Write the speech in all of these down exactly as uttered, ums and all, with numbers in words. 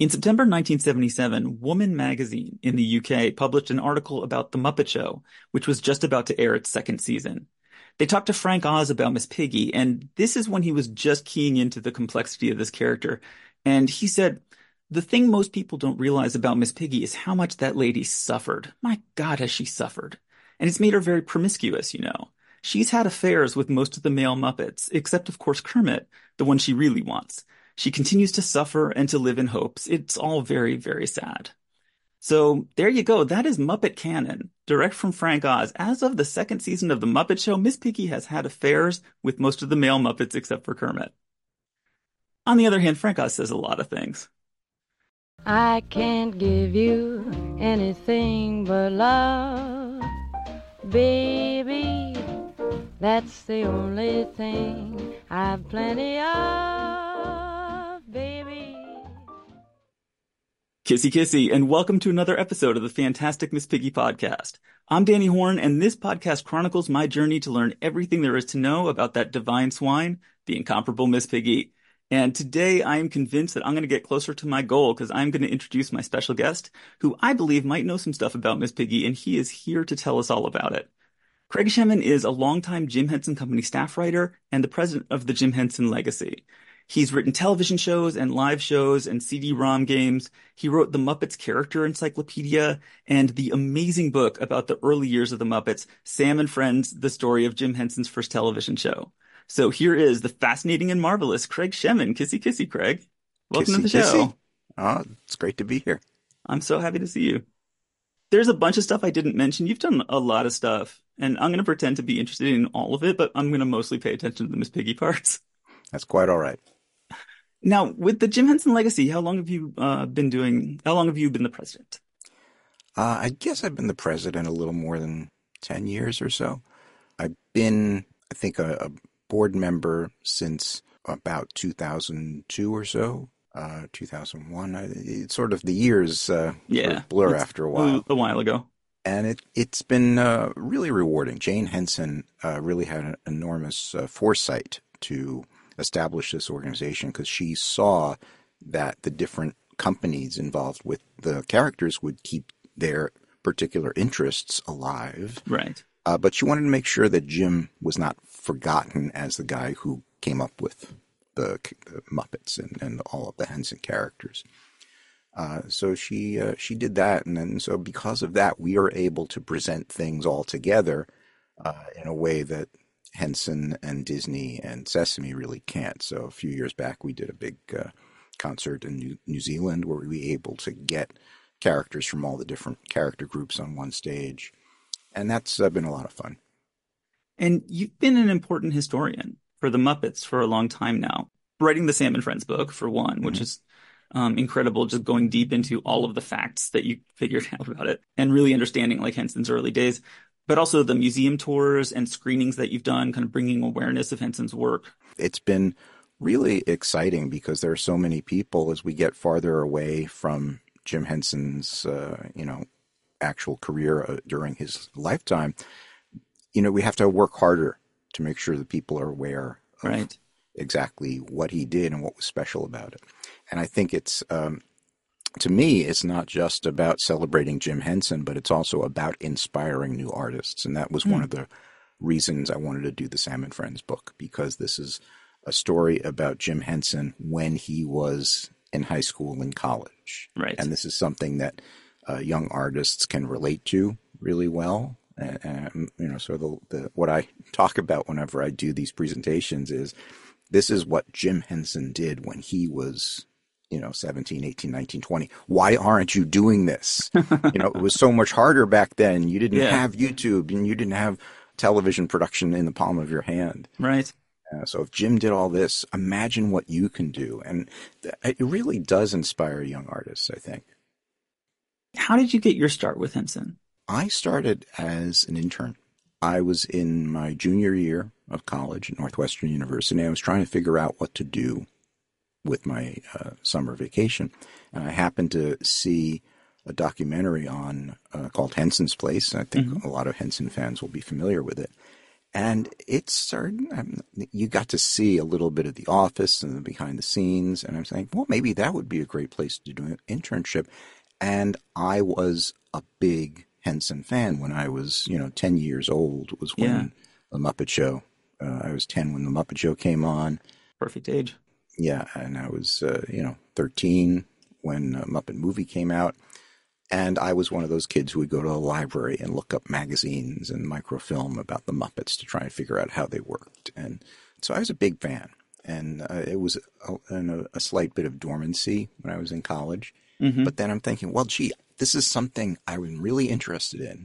In September nineteen seventy-seven, Woman magazine in the U K published an article about The Muppet Show, which was just about to air its second season. They talked to Frank Oz about Miss Piggy, and this is when he was just keying into the complexity of this character. And he said, the thing most people don't realize about Miss Piggy is how much that lady suffered. My God, has she suffered. And it's made her very promiscuous, you know. She's had affairs with most of the male Muppets, except, of course, Kermit, the one she really wants. She continues to suffer and to live in hopes. It's all very, very sad. So there you go. That is Muppet canon, direct from Frank Oz. As of the second season of The Muppet Show, Miss Piggy has had affairs with most of the male Muppets except for Kermit. On the other hand, Frank Oz says a lot of things. I can't give you anything but love, baby. That's the only thing I've plenty of, baby. Kissy kissy, and welcome to another episode of the Fantastic Miss Piggy podcast. I'm Danny Horn, and this podcast chronicles my journey to learn everything there is to know about that divine swine, the incomparable Miss Piggy. And today I am convinced that I'm going to get closer to my goal because I'm going to introduce my special guest, who I believe might know some stuff about Miss Piggy, and he is here to tell us all about it. Craig Shemin is a longtime Jim Henson Company staff writer and the president of the Jim Henson Legacy. He's written television shows and live shows and C D ROM games. He wrote the Muppets Character Encyclopedia and the amazing book about the early years of the Muppets, Sam and Friends, the story of Jim Henson's first television show. So here is the fascinating and marvelous Craig Shemin. Kissy kissy, Craig. Welcome kissy, to the show. Kissy. Oh, it's great to be here. I'm so happy to see you. There's a bunch of stuff I didn't mention. You've done a lot of stuff, and I'm going to pretend to be interested in all of it, but I'm going to mostly pay attention to the Miss Piggy parts. That's quite all right. Now, with the Jim Henson Legacy, how long have you uh, been doing, how long have you been the president? Uh, I guess I've been the president a little more than ten years or so. I've been, I think, a, a board member since about two thousand two or so, uh, two thousand one. I, it's sort of the years uh, yeah, sort of blur after a while. A while ago. And it, it's been uh, really rewarding. Jane Henson uh, really had an enormous uh, foresight to establish this organization because she saw that the different companies involved with the characters would keep their particular interests alive. Right. Uh, but she wanted to make sure that Jim was not forgotten as the guy who came up with the, the Muppets and, and all of the Henson characters. Uh, so she uh, she did that, and then so because of that, we are able to present things all together uh, in a way that Henson and Disney and Sesame really can't. So a few years back, we did a big uh, concert in New, New Zealand where we were able to get characters from all the different character groups on one stage. And that's uh, been a lot of fun. And you've been an important historian for the Muppets for a long time now. Writing the Sam and Friends book, for one, mm-hmm. which is um, incredible, just going deep into all of the facts that you figured out about it and really understanding like Henson's early days. But also the museum tours and screenings that you've done, kind of bringing awareness of Henson's work. It's been really exciting because there are so many people as we get farther away from Jim Henson's, uh, you know, actual career uh, during his lifetime. You know, we have to work harder to make sure that people are aware of right. exactly what he did and what was special about it. And I think it's... Um, To me, it's not just about celebrating Jim Henson, but it's also about inspiring new artists. And that was mm. one of the reasons I wanted to do the Sam and Friends book, because this is a story about Jim Henson when he was in high school and college. Right. And this is something that uh, young artists can relate to really well. And, and you know, so the, the what I talk about whenever I do these presentations is this is what Jim Henson did when he was you know, seventeen, eighteen, nineteen, twenty. Why aren't you doing this? You know, it was so much harder back then. You didn't yeah. have YouTube and you didn't have television production in the palm of your hand. Right. Uh, so if Jim did all this, imagine what you can do. And th- it really does inspire young artists, I think. How did you get your start with Henson? I started as an intern. I was in my junior year of college at Northwestern University. I was trying to figure out what to do with my uh, summer vacation. And I happened to see a documentary on uh, called Henson's Place. I think mm-hmm. a lot of Henson fans will be familiar with it. And it's certain, you got to see a little bit of the office and the behind the scenes. And I'm saying, well, maybe that would be a great place to do an internship. And I was a big Henson fan when I was, you know, ten years old was when Yeah. The Muppet Show, uh, I was ten when The Muppet Show came on. Perfect age. Yeah. And I was, uh, you know, thirteen when uh, Muppet Movie came out. And I was one of those kids who would go to the library and look up magazines and microfilm about the Muppets to try and figure out how they worked. And so I was a big fan. And uh, it was a, a, a slight bit of dormancy when I was in college. Mm-hmm. But then I'm thinking, well, gee, this is something I'm really interested in.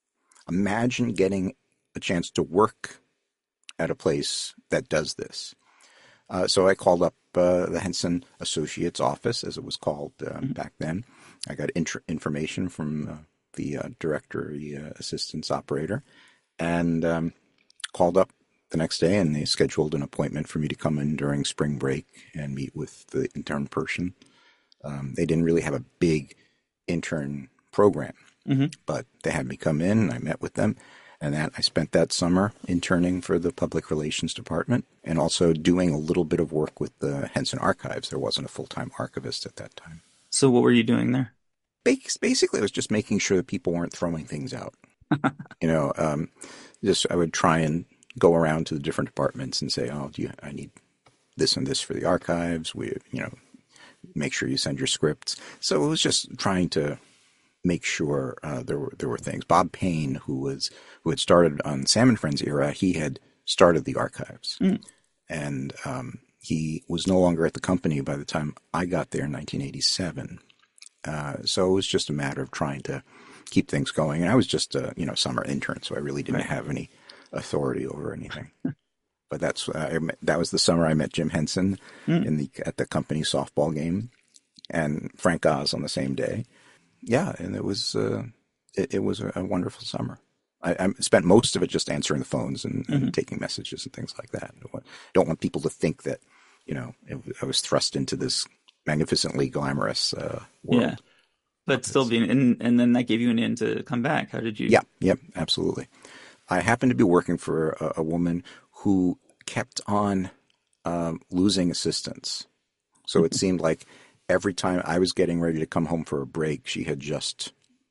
Imagine getting a chance to work at a place that does this. Uh, so I called up uh, the Henson Associates office, as it was called uh, mm-hmm. back then. I got int- information from uh, the uh, directory uh, assistance operator and um, called up the next day, and they scheduled an appointment for me to come in during spring break and meet with the intern person. Um, they didn't really have a big intern program, mm-hmm. but they had me come in, and I met with them. And that I spent that summer interning for the public relations department and also doing a little bit of work with the Henson Archives. There wasn't a full-time archivist at that time. So what were you doing there? Basically, I was just making sure that people weren't throwing things out. you know, um, just I would try and go around to the different departments and say, "Oh, do you, I need this and this for the archives. We, you know, make sure you send your scripts." So it was just trying to make sure uh, there were there were things. Bob Payne, who was who had started on Sam and Friends era, he had started the archives, mm. and um, he was no longer at the company by the time I got there in nineteen eighty-seven. Uh, so it was just a matter of trying to keep things going. And I was just a you know summer intern, so I really didn't right. have any authority over anything. But that's uh, I met, that was the summer I met Jim Henson mm. in the at the company softball game, and Frank Oz on the same day. Yeah, and it was uh, it, it was a wonderful summer. I, I spent most of it just answering the phones and, and mm-hmm. taking messages and things like that. I don't want, don't want people to think that you know it, I was thrust into this magnificently glamorous uh, world. Yeah, but still being in, and then that gave you an in to come back. How did you? Yeah, yep, yeah, absolutely. I happened to be working for a, a woman who kept on um, losing assistants, so it seemed like every time I was getting ready to come home for a break, she had just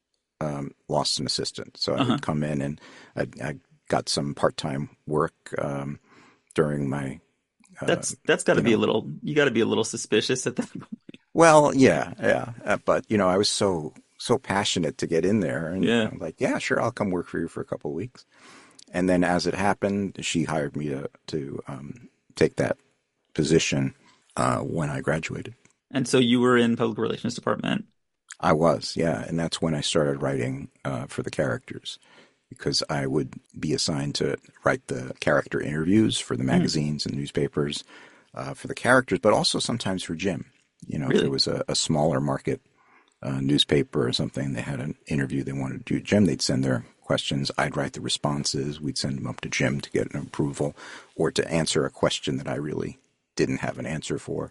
um, lost an assistant. So I uh-huh. would come in and I, I got some part-time work um, during my. Uh, that's that's got to be know. a little. You got to be a little suspicious at that point. Well, yeah, yeah, uh, but you know, I was so so passionate to get in there, and yeah, you know, like, yeah, sure, I'll come work for you for a couple of weeks. And then, as it happened, she hired me to to um, take that position uh, when I graduated. And so you were in public relations department. I was, yeah. And that's when I started writing uh, for the characters, because I would be assigned to write the character interviews for the magazines mm. and newspapers uh, for the characters, but also sometimes for Jim. You know, really? If there was a, a smaller market uh, newspaper or something, they had an interview they wanted to do Jim, they'd send their questions. I'd write the responses. We'd send them up to Jim to get an approval or to answer a question that I really didn't have an answer for.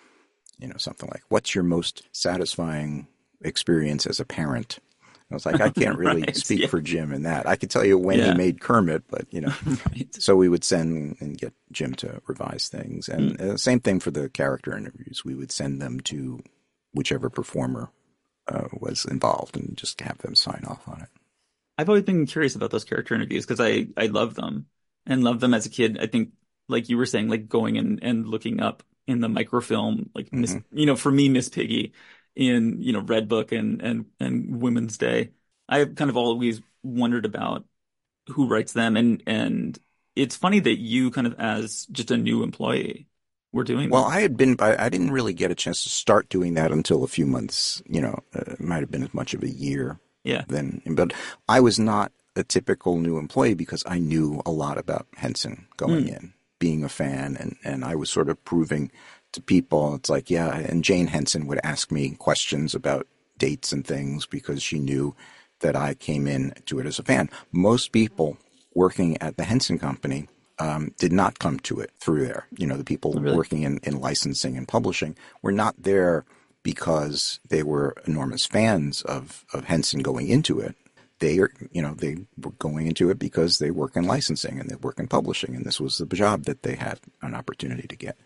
You know, something like, what's your most satisfying experience as a parent? I was like, I can't really right, speak yeah. for Jim in that. I could tell you when yeah. he made Kermit, but, you know. right. So we would send and get Jim to revise things. And mm. uh, same thing for the character interviews. We would send them to whichever performer uh, was involved and just have them sign off on it. I've always been curious about those character interviews because I, I love them and loved them as a kid. I think, like you were saying, like going and, and looking up in the microfilm, like, mm-hmm. Miss, you know, for me, Miss Piggy in, you know, Red Book and, and, and Women's Day. I've kind of always wondered about who writes them. And, and it's funny that you kind of, as just a new employee, were doing Well, that. I had been, I didn't really get a chance to start doing that until a few months, you know, uh, it might have been as much of a year. Yeah. Then, but I was not a typical new employee because I knew a lot about Henson going mm. in, being a fan, and, and I was sort of proving to people, it's like, yeah, and Jane Henson would ask me questions about dates and things because she knew that I came in to it as a fan. Most people working at the Henson Company um, did not come to it through there. You know, the people really? working in, in licensing and publishing were not there because they were enormous fans of, of Henson going into it. they are, you know, they were going into it because they work in licensing and they work in publishing, and this was the job that they had an opportunity to get.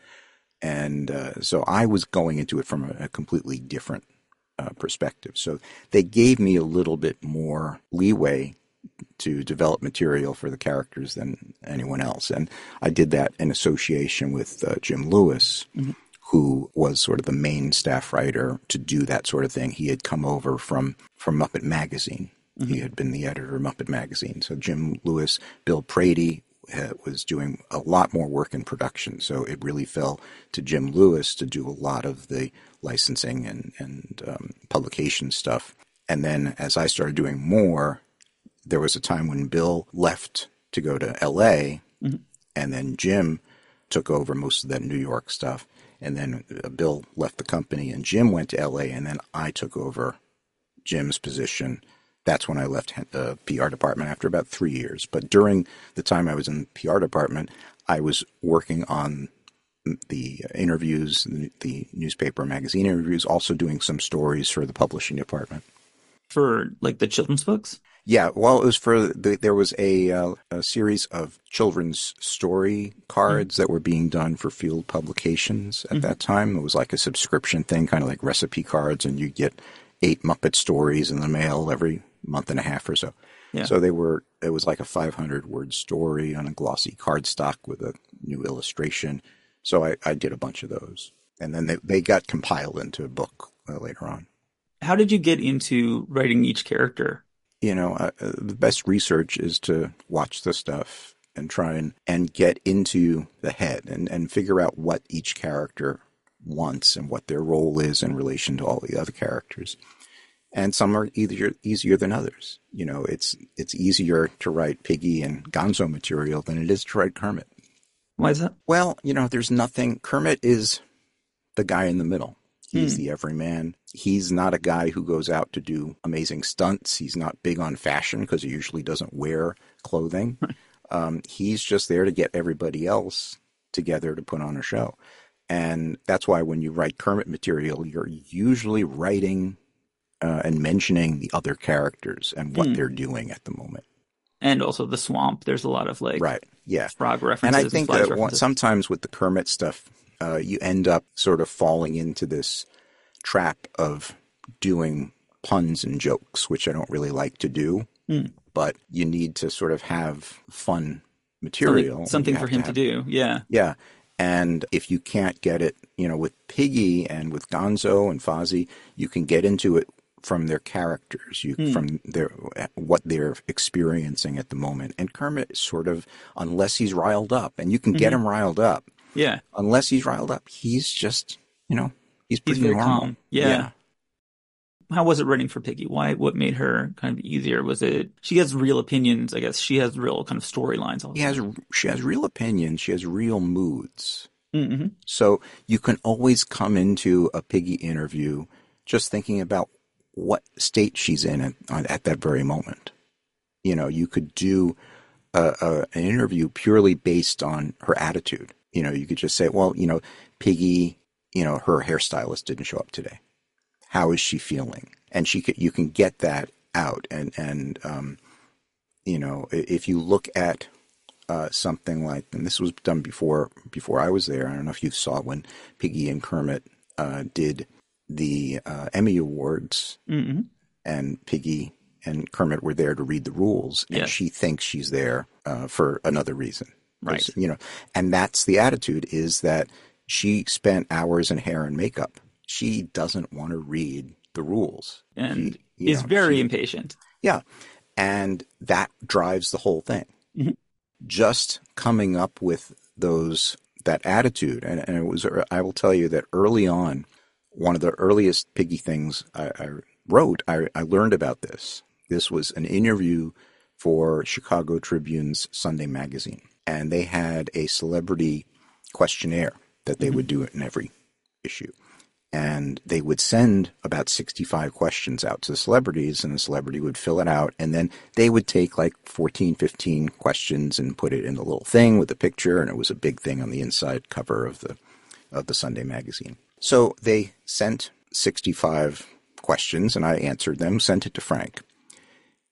And uh, so I was going into it from a, a completely different uh, perspective. So they gave me a little bit more leeway to develop material for the characters than anyone else. And I did that in association with uh, Jim Lewis, mm-hmm. who was sort of the main staff writer to do that sort of thing. He had come over from, from Muppet Magazine. Mm-hmm. He had been the editor of Muppet Magazine. So Jim Lewis, Bill Prady uh, was doing a lot more work in production. So it really fell to Jim Lewis to do a lot of the licensing and, and um, publication stuff. And then as I started doing more, there was a time when Bill left to go to L A, mm-hmm. and then Jim took over most of that New York stuff. And then uh, Bill left the company, and Jim went to L A, and then I took over Jim's position. That's when I left the P R department after about three years. But during the time I was in the P R department, I was working on the interviews, the newspaper magazine interviews, also doing some stories for the publishing department. For, like, the children's books? Yeah, well, it was for the, there was a, uh, a series of children's story cards mm-hmm. that were being done for Field Publications at mm-hmm. that time. It was like a subscription thing, kind of like recipe cards, and you get eight Muppet stories in the mail every month and a half or so. Yeah. So they were. It was like a five hundred word story on a glossy cardstock with a new illustration. So I, I did a bunch of those, and then they they got compiled into a book uh, later on. How did you get into writing each character? You know, uh, the best research is to watch the stuff and try and, and get into the head and, and figure out what each character wants and what their role is in relation to all the other characters. And some are easier easier than others. You know, it's it's easier to write Piggy and Gonzo material than it is to write Kermit. Why is that? Well, you know, there's nothing. Kermit is the guy in the middle. He's hmm. the everyman. He's not a guy who goes out to do amazing stunts. He's not big on fashion because he usually doesn't wear clothing. um, he's just there to get everybody else together to put on a show. And that's why when you write Kermit material, you're usually writing uh, and mentioning the other characters and what hmm. they're doing at the moment. And also the swamp. There's a lot of like right, yeah. frog references. And I think and that one, sometimes with the Kermit stuff, uh, you end up sort of falling into this trap of doing puns and jokes, which I don't really like to do. Mm. But you need to sort of have fun material. Something, something for him to, have, to do, yeah. Yeah. And if you can't get it, you know, with Piggy and with Gonzo and Fozzie, you can get into it from their characters, you hmm. from their what they're experiencing at the moment. And Kermit is sort of, unless he's riled up, and you can get mm-hmm. him riled up. Yeah. Unless he's riled up, he's just, you know, he's pretty he's very normal. Calm. Yeah. yeah. How was it writing for Piggy? Why? What made her kind of easier? Was it she has real opinions? I guess she has real kind of storylines. She has she has real opinions. She has real moods. Mm-hmm. So you can always come into a Piggy interview just thinking about what state she's in at, at that very moment. You know, you could do a, a, an interview purely based on her attitude. You know, you could just say, well, you know, Piggy, you know, her hairstylist didn't show up today. How is she feeling? And she could, you can get that out. And, and um, you know, if you look at uh, something like, and this was done before before I was there. I don't know if you saw it when Piggy and Kermit uh, did the uh, Emmy Awards, mm-hmm. and Piggy and Kermit were there to read the rules, and yes. she thinks she's there uh, for another reason. Right. You know, and that's the attitude, is that she spent hours in hair and makeup. She doesn't want to read the rules. And she, is know, very she, impatient. Yeah. And that drives the whole thing. Mm-hmm. Just coming up with those, that attitude. And, and it was, I will tell you that early on, one of the earliest Piggy things I, I wrote, I, I learned about this. This was an interview for Chicago Tribune's Sunday magazine. And they had a celebrity questionnaire that they mm-hmm. would do in every issue. And they would send about sixty-five questions out to the celebrities, and the celebrity would fill it out. And then they would take like fourteen, fifteen questions and put it in a little thing with a picture. And it was a big thing on the inside cover of the of the Sunday magazine. So they sent sixty-five questions, and I answered them, sent it to Frank.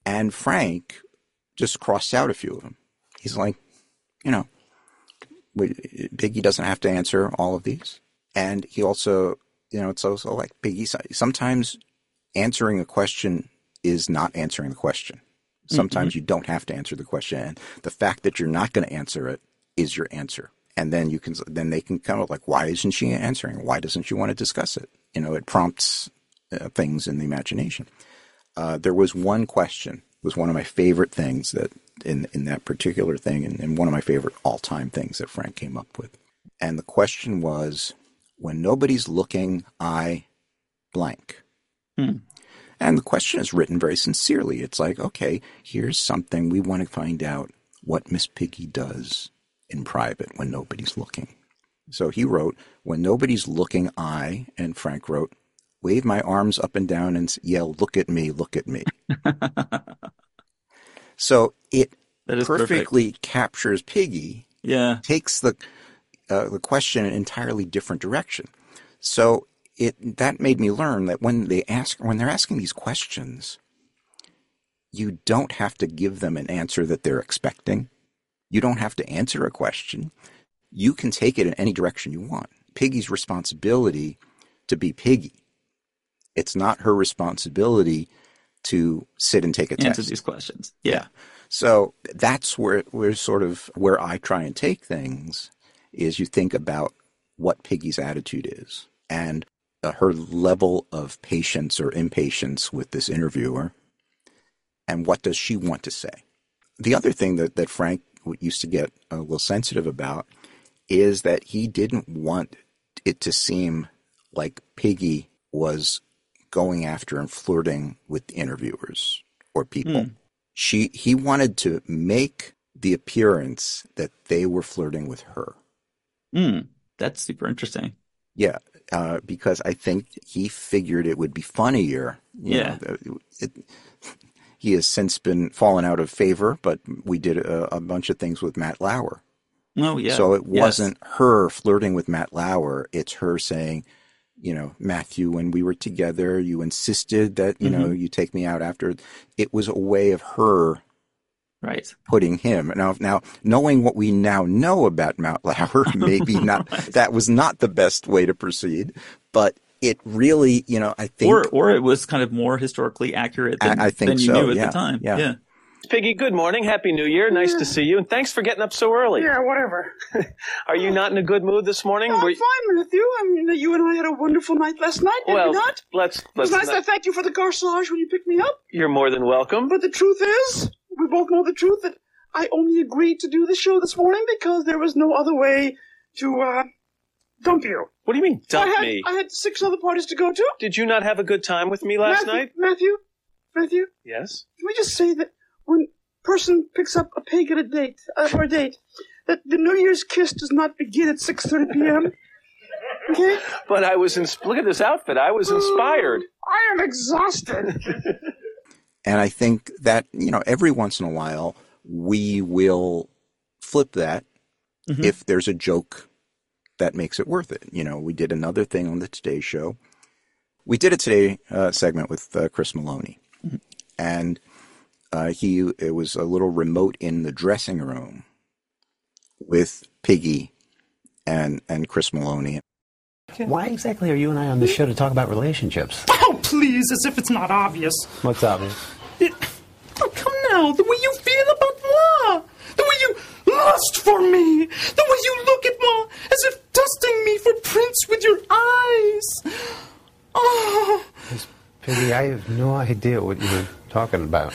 And Frank just crossed out a few of them. He's like, you know, Piggy doesn't have to answer all of these. And he also, you know, it's also like Piggy, sometimes answering a question is not answering the question. Sometimes mm-hmm. you don't have to answer the question. And the fact that you're not going to answer it is your answer. And then you can, then they can kind of like, why isn't she answering? Why doesn't she want to discuss it? You know, it prompts uh, things in the imagination. Uh, there was one question, was one of my favorite things that in, in that particular thing, and, and one of my favorite all-time things that Frank came up with. And the question was, when nobody's looking, I blank. Hmm. And the question is written very sincerely. It's like, okay, here's something we want to find out what Miss Piggy does in private when nobody's looking. So he wrote, when nobody's looking, I, and Frank wrote, wave my arms up and down and yell, look at me, look at me. So it perfectly perfect. captures Piggy, yeah. takes the uh, the question in an entirely different direction. So it that made me learn that when they ask when they're asking these questions, you don't have to give them an answer that they're expecting. You don't have to answer a question. You can take it in any direction you want. Piggy's responsibility to be Piggy. It's not her responsibility to sit and take a Answer test. Answer these questions. Yeah. yeah. So that's where we're sort of where I try and take things is you think about what Piggy's attitude is and uh, her level of patience or impatience with this interviewer, and what does she want to say. The other thing that, that Frank used to get a little sensitive about is that he didn't want it to seem like Piggy was going after and flirting with interviewers or people. Mm. She he wanted to make the appearance that they were flirting with her. Mm. That's super interesting. Yeah, uh, because I think he figured it would be funnier. You yeah. know, it, he has since been fallen out of favor, but we did a, a bunch of things with Matt Lauer. Oh, yeah. So it wasn't yes. her flirting with Matt Lauer. It's her saying, you know, Matthew, when we were together, you insisted that, you mm-hmm. know, you take me out after. It was a way of her right. putting him. Now, now, knowing what we now know about Matt Lauer, maybe not, right. that was not the best way to proceed, but it really, you know, I think. Or, or it was kind of more historically accurate than, I, I think than you so. knew at yeah. the time. Yeah. yeah. Piggy, good morning. Happy New Year. Nice yeah. to see you. And thanks for getting up so early. Yeah, whatever. Are you not in a good mood this morning? No, I'm Were... fine, Matthew. I mean, you and I had a wonderful night last night, did well, we not? let's, let's it was nice not... to thank you for the corsage when you picked me up. You're more than welcome. But the truth is, we both know the truth, that I only agreed to do the show this morning because there was no other way to, uh, dump you. What do you mean, dump I had, me? I had six other parties to go to. Did you not have a good time with me last Matthew, night? Matthew? Matthew? Yes? Can we just say that when person picks up a pig at a date, uh, for a date, that the New Year's kiss does not begin at six thirty p.m.? Okay? But I was in, look at this outfit. I was inspired. I am exhausted. And I think that, you know, every once in a while, we will flip that mm-hmm. if there's a joke that makes it worth it. You know, we did another thing on the Today Show. We did a Today uh, segment with uh, Chris Maloney. Mm-hmm. And uh, he, it was a little remote in the dressing room with Piggy and, and Chris Maloney. Why exactly are you and I on the show to talk about relationships? Oh, please, as if it's not obvious. What's obvious? It, oh, come now, the way you feel about Ma, the way you lust for me, the way you look at Ma as if dusting me for prints with your eyes. Oh. Piggy, I have no idea what you were talking about.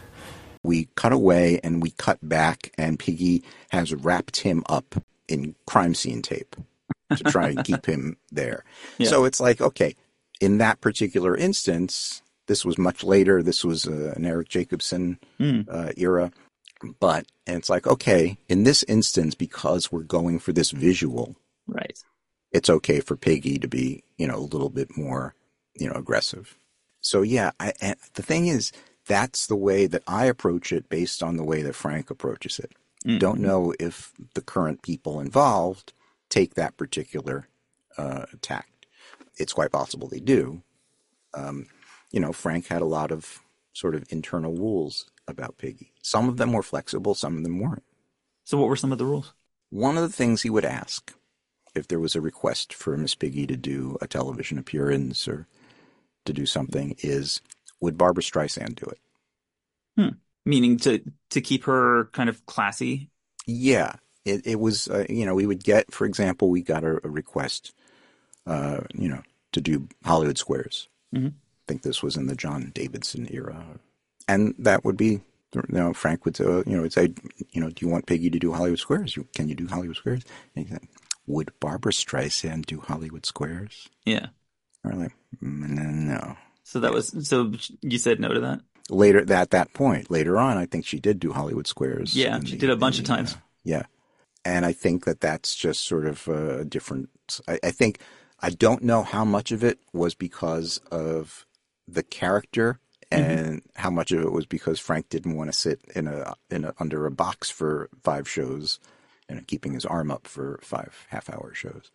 We cut away and we cut back, and Piggy has wrapped him up in crime scene tape to try and keep him there. Yeah. So it's like, okay, in that particular instance, this was much later. This was uh, an Eric Jacobson mm. uh, era. But and it's like, okay, in this instance, because we're going for this visual, right? It's okay for Piggy to be, you know, a little bit more, you know, aggressive. So yeah, I, and the thing is, that's the way that I approach it based on the way that Frank approaches it. Mm-hmm. Don't know if the current people involved take that particular uh, tact. It's quite possible they do. Um, you know, Frank had a lot of sort of internal rules about Piggy. Some of them were flexible, some of them weren't. So what were some of the rules? One of the things he would ask if there was a request for Miss Piggy to do a television appearance or to do something is, would Barbra Streisand do it? Hmm. Meaning to to keep her kind of classy? Yeah. It, it was, uh, you know, we would get, for example, we got a, a request, uh, you know, to do Hollywood Squares. Mm-hmm. I think this was in the John Davidson era. And that would be, you know, Frank would, uh, you know, would say, you know, do you want Piggy to do Hollywood Squares? Can you do Hollywood Squares? And he said, would Barbra Streisand do Hollywood Squares? Yeah. Or like, no. So that was, so you said no to that? Later, at that point, later on, I think she did do Hollywood Squares. Yeah, she the, did a bunch the, of times. Uh, yeah. And I think that that's just sort of a different, I, I think, I don't know how much of it was because of the character and mm-hmm. how much of it was because Frank didn't want to sit in a, in a, under a box for five shows and keeping his arm up for five half-hour shows.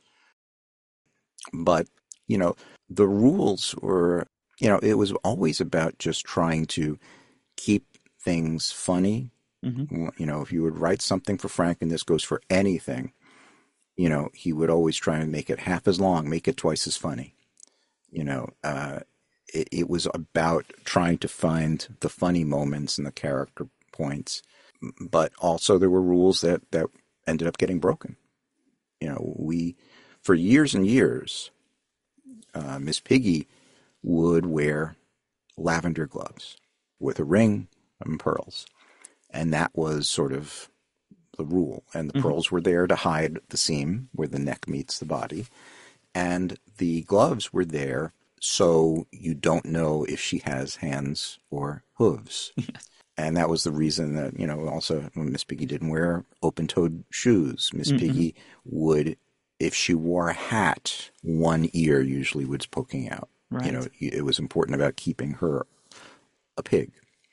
But, you know, the rules were, you know, it was always about just trying to keep things funny. Mm-hmm. You know, if you would write something for Frank, and this goes for anything, you know, he would always try and make it half as long, make it twice as funny. You know, uh, it, it was about trying to find the funny moments and the character points. But also there were rules that, that ended up getting broken. You know, we, for years and years, uh, Miss Piggy would wear lavender gloves with a ring and pearls. And that was sort of the rule. And the mm-hmm. pearls were there to hide the seam where the neck meets the body. And the gloves were there so you don't know if she has hands or hooves. And that was the reason that, you know, also when Miss Piggy didn't wear open-toed shoes. Miss mm-hmm. Piggy would, if she wore a hat, one ear usually was poking out. Right. You know, it was important about keeping her a pig.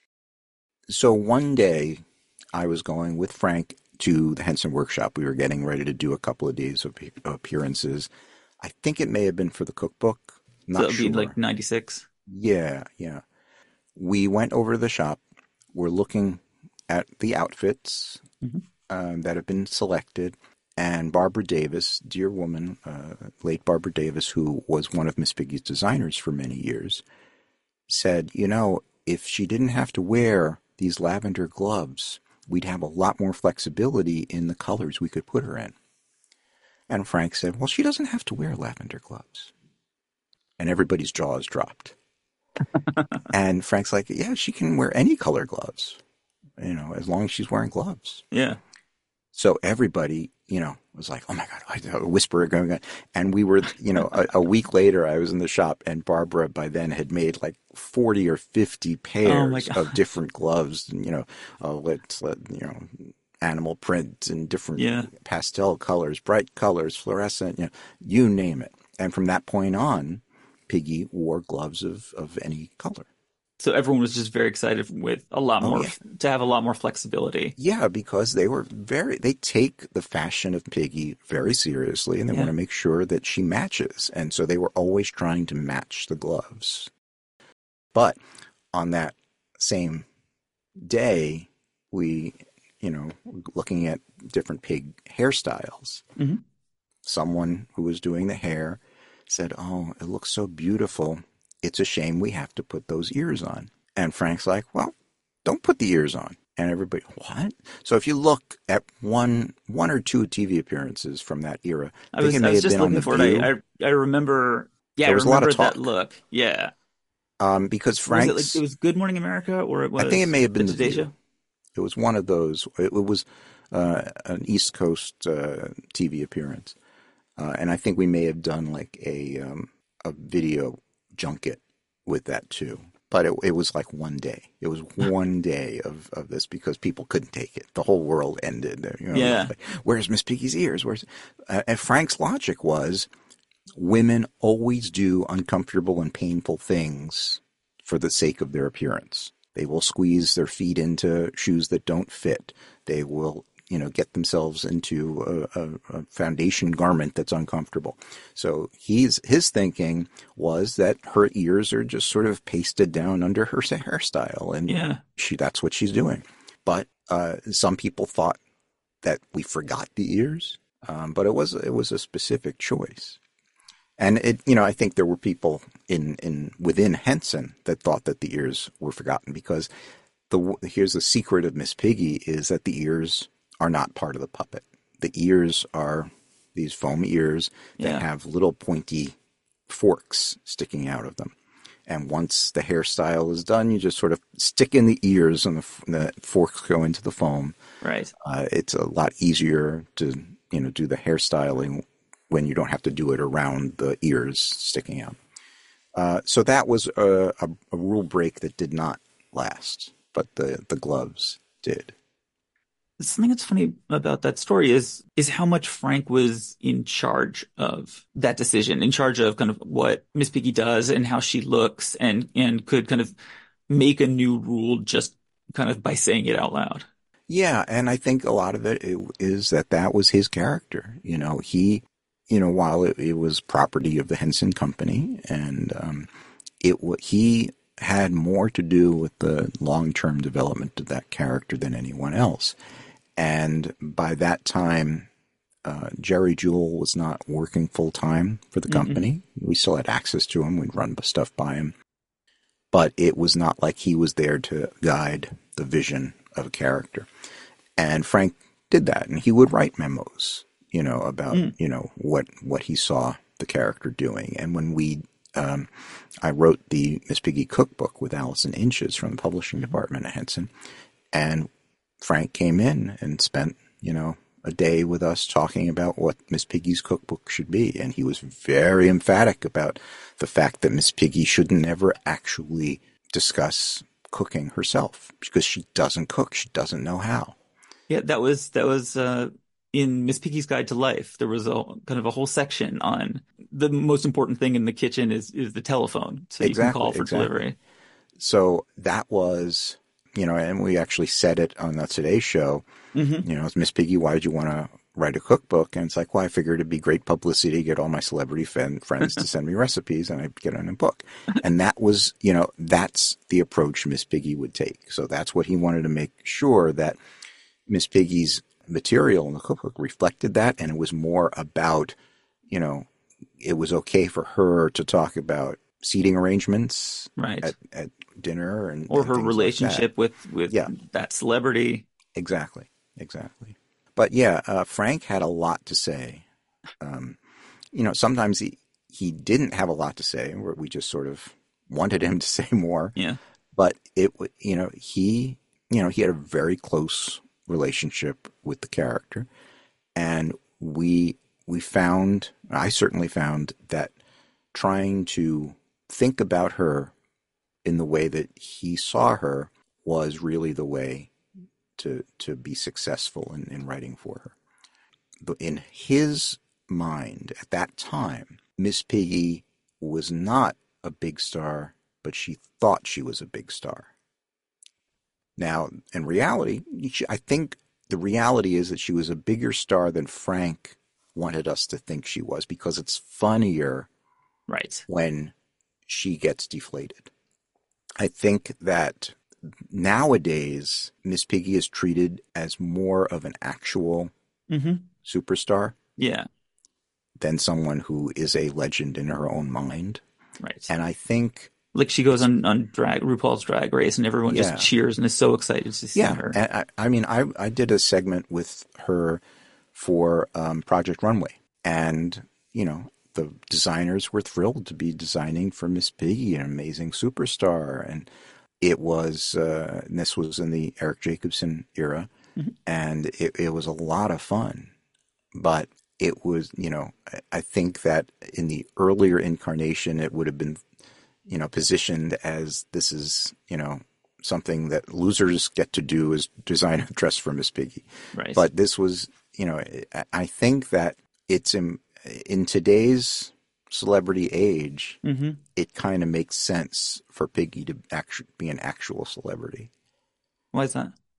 So one day I was going with Frank to the Henson Workshop. We were getting ready to do a couple of days of appearances. I think it may have been for the cookbook. Not so it would sure. be like ninety-six? Yeah, yeah. We went over to the shop. We're looking at the outfits mm-hmm. um, that have been selected. And Barbara Davis, dear woman, uh, late Barbara Davis, who was one of Miss Piggy's designers for many years, said, you know, if she didn't have to wear these lavender gloves, we'd have a lot more flexibility in the colors we could put her in. And Frank said, well, she doesn't have to wear lavender gloves. And everybody's jaws dropped. And Frank's like, yeah, she can wear any color gloves, you know, as long as she's wearing gloves. Yeah. So everybody, you know, was like, oh my God, I whisper going on. And we were, you know, a, a week later, I was in the shop and Barbara by then had made like forty or fifty pairs oh of different gloves, and, you know, uh, let's let, you know, animal print and different yeah. pastel colors, bright colors, fluorescent, you know, you name it. And from that point on, Piggy wore gloves of, of any color. So everyone was just very excited with a lot more, oh, yeah. to have a lot more flexibility. Yeah, because they were very, they take the fashion of Piggy very seriously and they yeah. want to make sure that she matches. And so they were always trying to match the gloves. But on that same day, we, you know, looking at different pig hairstyles, mm-hmm. someone who was doing the hair said, oh, it looks so beautiful. It's a shame we have to put those ears on. And Frank's like, well, don't put the ears on. And everybody, what? So if you look at one one or two T V appearances from that era, I, I was, think it may I was have just been looking on for The it. View. I, I, I remember, yeah, there I was remember a lot of talk. that look. Yeah. Um, because Frank's... Was it, like, it was Good Morning America, or it was... I think it may have been The Today Today Show. Show? It was one of those. It, it was uh, an East Coast uh, T V appearance. Uh, and I think we may have done like a um, a video junket with that too. But it, it was like one day. It was one day of, of this because people couldn't take it. The whole world ended. You know, yeah. Like, where's Miss Piggy's ears? Where's uh, and Frank's logic was women always do uncomfortable and painful things for the sake of their appearance. They will squeeze their feet into shoes that don't fit. They will, you know, get themselves into a, a, a foundation garment that's uncomfortable. So he's his thinking was that her ears are just sort of pasted down under her hairstyle, and Yeah. she that's what she's doing. But uh, some people thought that we forgot the ears, um, but it was it was a specific choice. And it, you know, I think there were people in, in within Henson that thought that the ears were forgotten, because the here's the secret of Miss Piggy is that the ears are not part of the puppet. The ears are these foam ears that Yeah. have little pointy forks sticking out of them. And once the hairstyle is done, you just sort of stick in the ears, and the, the forks go into the foam. Right. Uh, it's a lot easier to, you know, do the hairstyling when you don't have to do it around the ears sticking out. Uh, so that was a, a, a rule break that did not last, but the, the gloves did. Something that's funny about that story is is how much Frank was in charge of that decision, in charge of kind of what Miss Piggy does and how she looks, and and could kind of make a new rule just kind of by saying it out loud. Yeah, and I think a lot of it is that that was his character. You know, he, you know, while it, it was property of the Henson Company, and um, it he had more to do with the long-term development of that character than anyone else. And by that time, uh, Jerry Jewell was not working full-time for the company. Mm-hmm. We still had access to him. We'd run stuff by him. But it was not like he was there to guide the vision of a character. And Frank did that, and he would write memos, you know, about, mm. you know, what, what he saw the character doing. And when we, um, I wrote the Miss Piggy cookbook with Allison Inches from the publishing department at Henson, and Frank came in and spent, you know, a day with us talking about what Miss Piggy's cookbook should be. And he was very emphatic about the fact that Miss Piggy should never actually discuss cooking herself, because she doesn't cook. She doesn't know how. Yeah, that was, that was, uh, in Miss Piggy's Guide to Life. There was a kind of a whole section on the most important thing in the kitchen is, is the telephone. So exactly, you can call for exactly. delivery. So that was, you know, and we actually said it on the Today Show, mm-hmm. you know, Miss Piggy, why did you want to write a cookbook? And it's like, well, I figured it'd be great publicity, get all my celebrity fan, friends to send me recipes, and I'd get in a book. And that was, you know, that's the approach Miss Piggy would take. So that's what he wanted to make sure that Miss Piggy's material in the cookbook reflected that. And it was more about, you know, it was okay for her to talk about seating arrangements right. at, at dinner, and or and her relationship like with with yeah. that celebrity. Exactly, exactly. But yeah, uh, Frank had a lot to say. Um, you know, sometimes he he didn't have a lot to say, where we just sort of wanted him to say more. Yeah. But it, you know, he, you know, he had a very close relationship with the character, and we we found, I certainly found that trying to think about her in the way that he saw her was really the way to to be successful in, in writing for her. In his mind at that time, Miss Piggy was not a big star, but she thought she was a big star. Now, in reality, I think the reality is that she was a bigger star than Frank wanted us to think she was, because it's funnier right. when she gets deflated. I think that nowadays Miss Piggy is treated as more of an actual mm-hmm. superstar, yeah, than someone who is a legend in her own mind. Right. And I think, like, she goes on on drag RuPaul's Drag Race, and everyone yeah. just cheers and is so excited to see yeah. her. And I, I mean, I I did a segment with her for um, Project Runway, and you know, the designers were thrilled to be designing for Miss Piggy, an amazing superstar. And it was, uh, and this was in the Eric Jacobson era, mm-hmm. and it, it was a lot of fun. But it was, you know, I think that in the earlier incarnation, it would have been, you know, positioned as this is, you know, something that losers get to do, is design a dress for Miss Piggy. Right. But this was, you know, I think that it's in, in today's celebrity age, mm-hmm. it kind of makes sense for Piggy to actually be an actual celebrity. Why is that?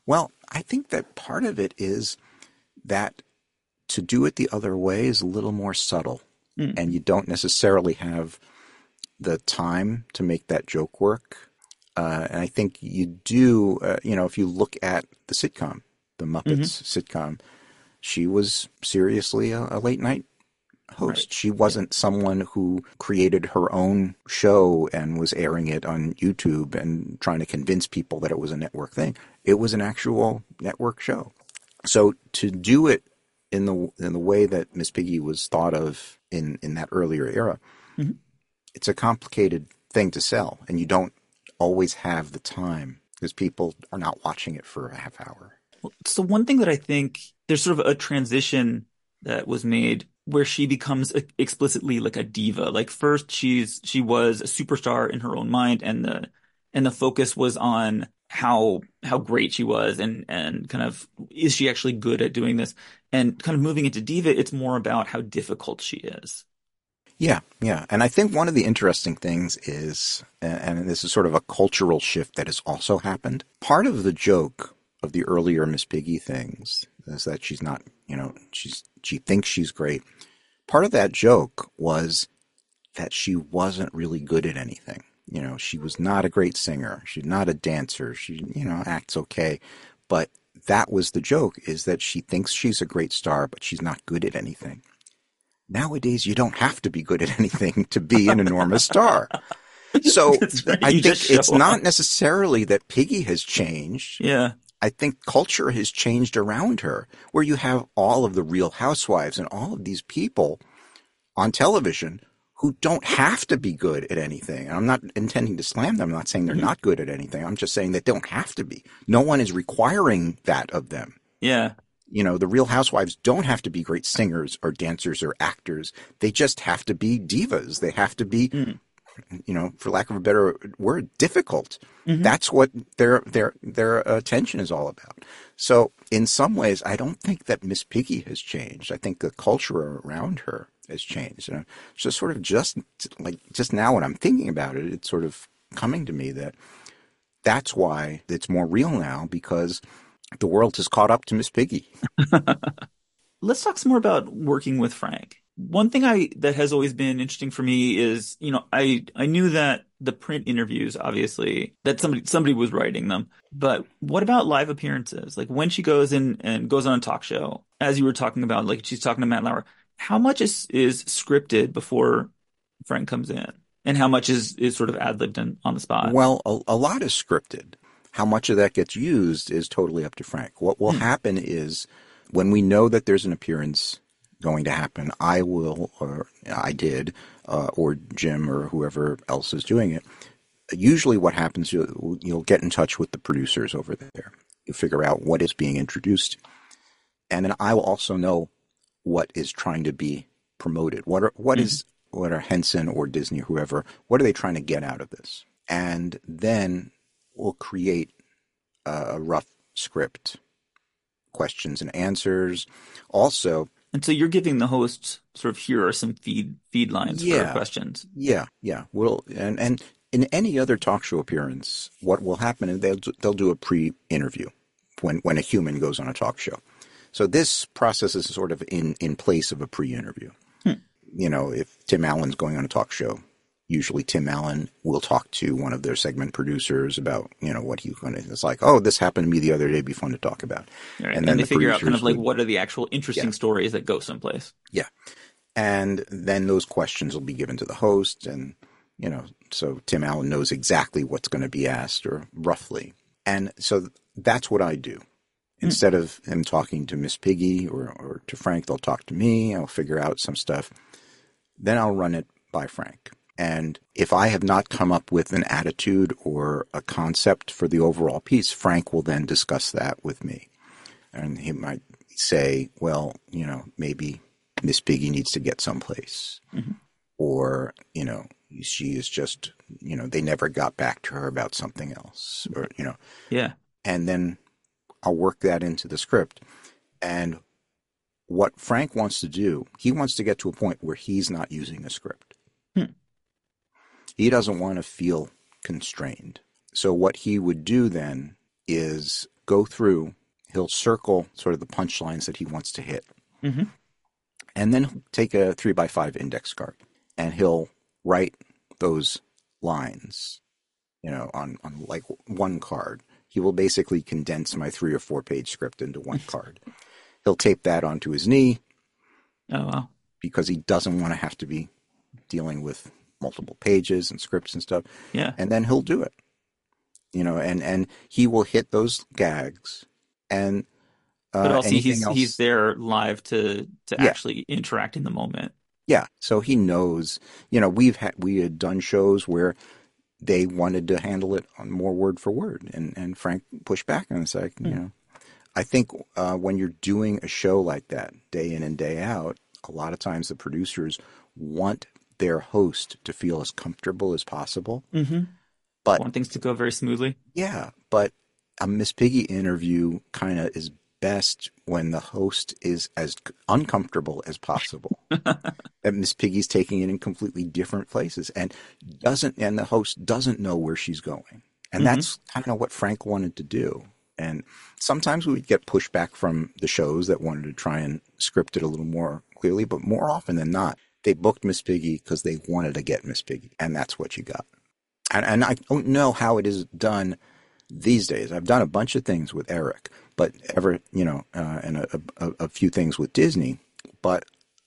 Well, I think that part of it is that to do it the other way is a little more subtle, mm. and you don't necessarily have the time to make that joke work. Uh, and I think you do, uh, you know, if you look at the sitcom, the Muppets mm-hmm. sitcom, she was seriously a, a late night host. Right. She wasn't yeah. someone who created her own show and was airing it on YouTube and trying to convince people that it was a network thing. It was an actual network show. So to do it in the in the way that Miss Piggy was thought of in, in that earlier era, mm-hmm. it's a complicated thing to sell, and you don't always have the time because people are not watching it for a half hour. Well, so one thing that I think there's sort of a transition that was made where she becomes explicitly like a diva. Like first she's she was a superstar in her own mind, and the and the focus was on how how great she was and and kind of is she actually good at doing this, and kind of moving into diva, it's more about how difficult she is. Yeah, yeah. And I think one of the interesting things is, and this is sort of a cultural shift that has also happened, part of the joke of the earlier Miss Piggy things is that she's not, you know, she's she thinks she's great. Part of that joke was that she wasn't really good at anything. You know, she was not a great singer. She's not a dancer. She, you know, acts okay. But that was the joke, is that she thinks she's a great star, but she's not good at anything. Nowadays, you don't have to be good at anything to be an enormous star. So right. I think it's up. Not necessarily that Piggy has changed. Yeah. I think culture has changed around her, where you have all of the Real Housewives and all of these people on television who don't have to be good at anything. And I'm not intending to slam them. I'm not saying they're mm-hmm. not good at anything. I'm just saying they don't have to be. No one is requiring that of them. Yeah. You know, the Real Housewives don't have to be great singers or dancers or actors. They just have to be divas. They have to be, mm. you know, for lack of a better word, difficult. Mm-hmm. That's what their their their attention is all about. So in some ways, I don't think that Miss Piggy has changed. I think the culture around her has changed. And it's just sort of just like just now when I'm thinking about it, it's sort of coming to me that that's why it's more real now, because the world has caught up to Miss Piggy. Let's talk some more about working with Frank. One thing I that has always been interesting for me is, you know, I I knew that the print interviews, obviously, that somebody somebody was writing them. But what about live appearances? Like when she goes in and goes on a talk show, as you were talking about, like she's talking to Matt Lauer, how much is, is scripted before Frank comes in? And how much is, is sort of ad-libbed on the spot? Well, a, a lot is scripted. How much of that gets used is totally up to Frank. What will hmm. happen is when we know that there's an appearance going to happen, I will, or I did, uh, or Jim or whoever else is doing it. Usually what happens, you'll, you'll get in touch with the producers over there. You figure out what is being introduced. And then I will also know what is trying to be promoted. What are, what mm-hmm. is, what are Henson or Disney or whoever, what are they trying to get out of this? And then we'll create a rough script, questions and answers. Also, and so you're giving the host sort of, here are some feed feed lines yeah, for questions. Yeah, yeah. We'll and and in any other talk show appearance, what will happen is they'll they'll do a pre-interview when when a human goes on a talk show. So this process is sort of in, in place of a pre-interview. Hmm. You know, if Tim Allen's going on a talk show, usually Tim Allen will talk to one of their segment producers about, you know, what he's going to, it's like, oh, this happened to me the other day, it'd be fun to talk about. Right. And, and then they the figure out kind of like would, what are the actual interesting yeah. stories that go someplace. Yeah. And then those questions will be given to the host, and, you know, so Tim Allen knows exactly what's going to be asked, or roughly. And so that's what I do. Instead mm. of him talking to Miss Piggy or, or to Frank, they'll talk to me. I'll figure out some stuff. Then I'll run it by Frank. And if I have not come up with an attitude or a concept for the overall piece, Frank will then discuss that with me. And he might say, well, you know, maybe Miss Piggy needs to get someplace. Mm-hmm. Or, you know, she is just, you know, they never got back to her about something else. Or, you know. Yeah. And then I'll work that into the script. And what Frank wants to do, he wants to get to a point where he's not using a script. Hmm. He doesn't want to feel constrained. So what he would do then is go through, he'll circle sort of the punchlines that he wants to hit. Mm-hmm. And then he'll take a three by five index card and he'll write those lines, you know, on, on like one card. He will basically condense my three or four page script into one card. He'll tape that onto his knee. Oh, wow. Because he doesn't want to have to be dealing with multiple pages and scripts and stuff. Yeah. And then he'll do it. You know, and, and he will hit those gags. And uh, but also he's else, he's there live to to yeah. actually interact in the moment. Yeah. So he knows, you know, we've had we had done shows where they wanted to handle it on more word for word, and, and Frank pushed back and said, mm. you know, I think uh, when you're doing a show like that day in and day out, a lot of times the producers want their host to feel as comfortable as possible. Mm-hmm. But want things to go very smoothly. Yeah, but a Miss Piggy interview kind of is best when the host is as uncomfortable as possible. That Miss Piggy's taking it in completely different places and doesn't, and the host doesn't know where she's going. And mm-hmm. that's kind of what Frank wanted to do. And sometimes we would get pushback from the shows that wanted to try and script it a little more clearly, but more often than not, they booked Miss Piggy because they wanted to get Miss Piggy, and that's what you got. And, and I don't know how it is done these days. I've done a bunch of things with Eric, but ever, you know, uh, and a, a, a few things with Disney, but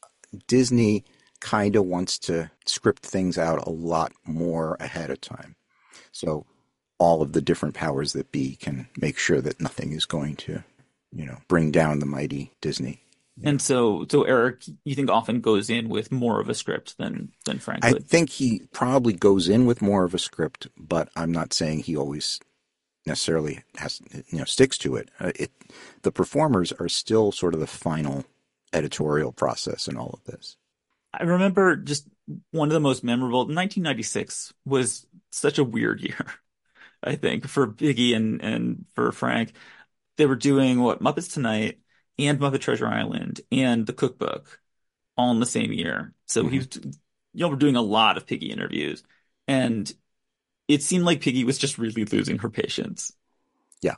Disney kind of wants to script things out a lot more ahead of time. So all of the different powers that be can make sure that nothing is going to, you know, bring down the mighty Disney. And so, so Eric, you think often goes in with more of a script than than Frank I would? think he probably goes in with more of a script, but I'm not saying he always necessarily has, you know, sticks to it. Uh, it the performers are still sort of the final editorial process in all of this. I remember just one of the most memorable. nineteen ninety-six was such a weird year, I think, for Piggy and and for Frank. They were doing what Muppets Tonight and Muppet Treasure Island and the Cookbook all in the same year. So mm-hmm. he was, you know, we're doing a lot of Piggy interviews, and it seemed like Piggy was just really losing her patience. Yeah.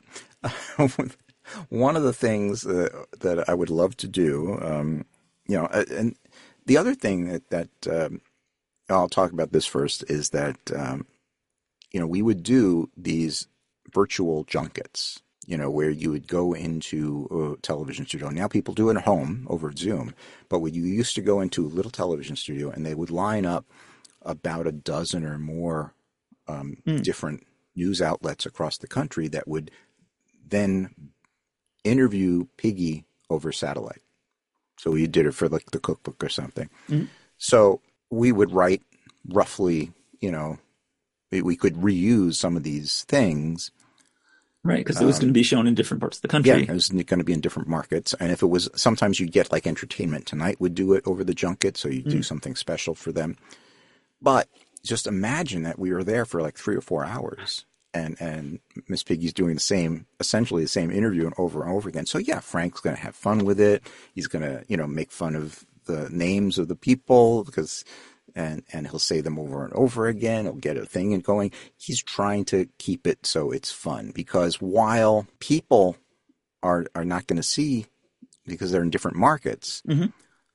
One of the things uh, that I would love to do, um, you know, and the other thing that, that um, I'll talk about this first is that, um, you know, we would do these virtual junkets, you know, where you would go into a television studio. Now people do it at home over Zoom, but when you used to go into a little television studio and they would line up about a dozen or more um, mm. different news outlets across the country that would then interview Piggy over satellite. So we did it for like the Cookbook or something. Mm. So we would write roughly, you know, we, we could reuse some of these things. Right, because it was um, going to be shown in different parts of the country. Yeah, it was going to be in different markets. And if it was, sometimes you'd get like Entertainment Tonight would do it over the junket, so you'd mm. do something special for them. But just imagine that we were there for like three or four hours, and, and Miss Piggy's doing the same, essentially the same interview and over and over again. So yeah, Frank's going to have fun with it. He's going to, you know, make fun of the names of the people because... And and he'll say them over and over again. He'll get a thing and going. He's trying to keep it so it's fun, because while people are are not going to see because they're in different markets, mm-hmm.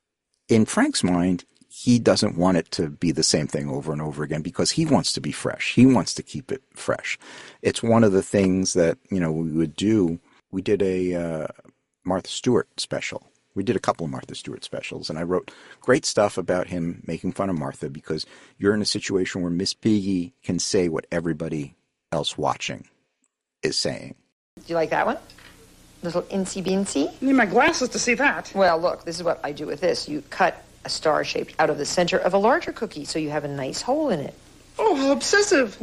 in Frank's mind, he doesn't want it to be the same thing over and over again because he wants to be fresh. He wants to keep it fresh. It's one of the things that, you know, we would do. We did a uh, Martha Stewart special. We did a couple of Martha Stewart specials, and I wrote great stuff about him making fun of Martha because you're in a situation where Miss Piggy can say what everybody else watching is saying. Do you like that one? Little incy beansy? I need my glasses to see that. Well, look, this is what I do with this. You cut a star shaped out of the center of a larger cookie so you have a nice hole in it. Oh, how obsessive.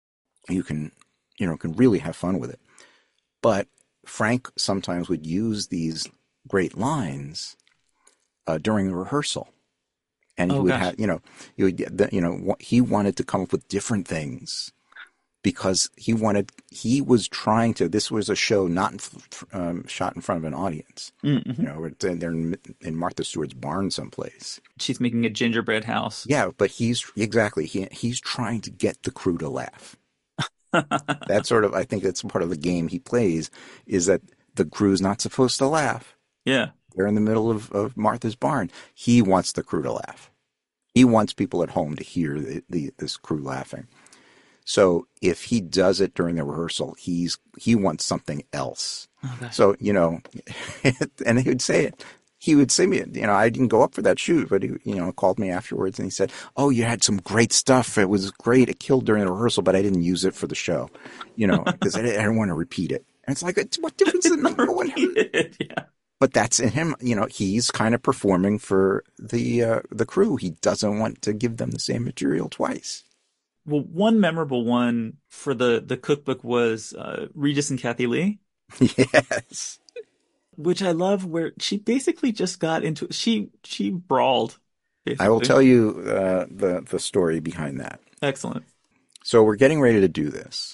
You can, you know, can really have fun with it. But Frank sometimes would use these great lines uh, during a rehearsal, and he oh, would gosh. have, you know, he would get, you know, he wanted to come up with different things because he wanted, he was trying to. This was a show not um, shot in front of an audience. Mm-hmm. You know, they're in, in Martha Stewart's barn someplace. She's making a gingerbread house. Yeah, but he's exactly he he's trying to get the crew to laugh. That's sort of, I think that's part of the game he plays, is that the crew's not supposed to laugh. Yeah. They're in the middle of, of Martha's barn. He wants the crew to laugh. He wants people at home to hear the, the, this crew laughing. So if he does it during the rehearsal, he's he wants something else. Oh, so, you know, and he would say it. He would say me, you know, I didn't go up for that shoot, but he, you know, called me afterwards and he said, "Oh, you had some great stuff. It was great. It killed during the rehearsal, but I didn't use it for the show, you know, because I, I didn't want to repeat it." And it's like, what difference does it make? Yeah. But that's in him, you know, he's kind of performing for the uh, the crew. He doesn't want to give them the same material twice. Well, one memorable one for the, the cookbook was uh, Regis and Kathy Lee. Yes. Which I love, where she basically just got into, she she brawled. Basically. I will tell you uh, the, the story behind that. Excellent. So we're getting ready to do this.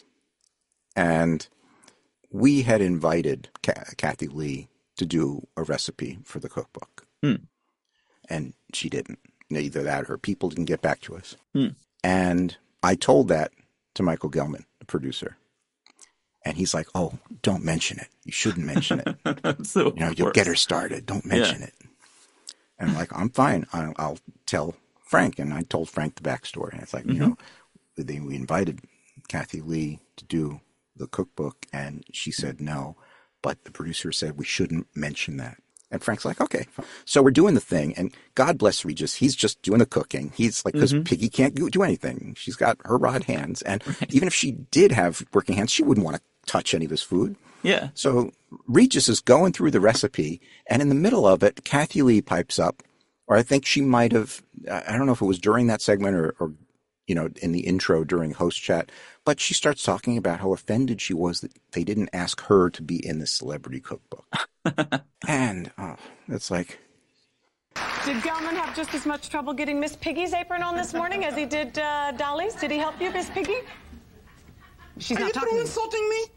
And we had invited Ka- Kathy Lee to do a recipe for the cookbook. Hmm. And she didn't. Either that or her people didn't get back to us. Hmm. And I told that to Michael Gelman, the producer. And he's like, "Oh, don't mention it. You shouldn't mention it. So, you know, you'll get her started. Don't mention yeah. it." And I'm like, "I'm fine. I'll, I'll tell Frank." And I told Frank the backstory. And it's like, mm-hmm. you know, they, we invited Kathy Lee to do the cookbook, and she said no. But the producer said we shouldn't mention that. And Frank's like, "Okay." So we're doing the thing, and God bless Regis. He's just doing the cooking. He's like, because mm-hmm. Piggy can't do anything. She's got her rod hands. And right. even if she did have working hands, she wouldn't want to touch any of his food. Yeah. So Regis is going through the recipe, and in the middle of it, Kathy Lee pipes up, or I think she might have, I don't know if it was during that segment or, or you know, in the intro during host chat, but she starts talking about how offended she was that they didn't ask her to be in the celebrity cookbook. And oh, it's like, did Gelman have just as much trouble getting Miss Piggy's apron on this morning as he did uh, Dolly's? Did he help you, Miss Piggy? She's Are not you talking through insulting me?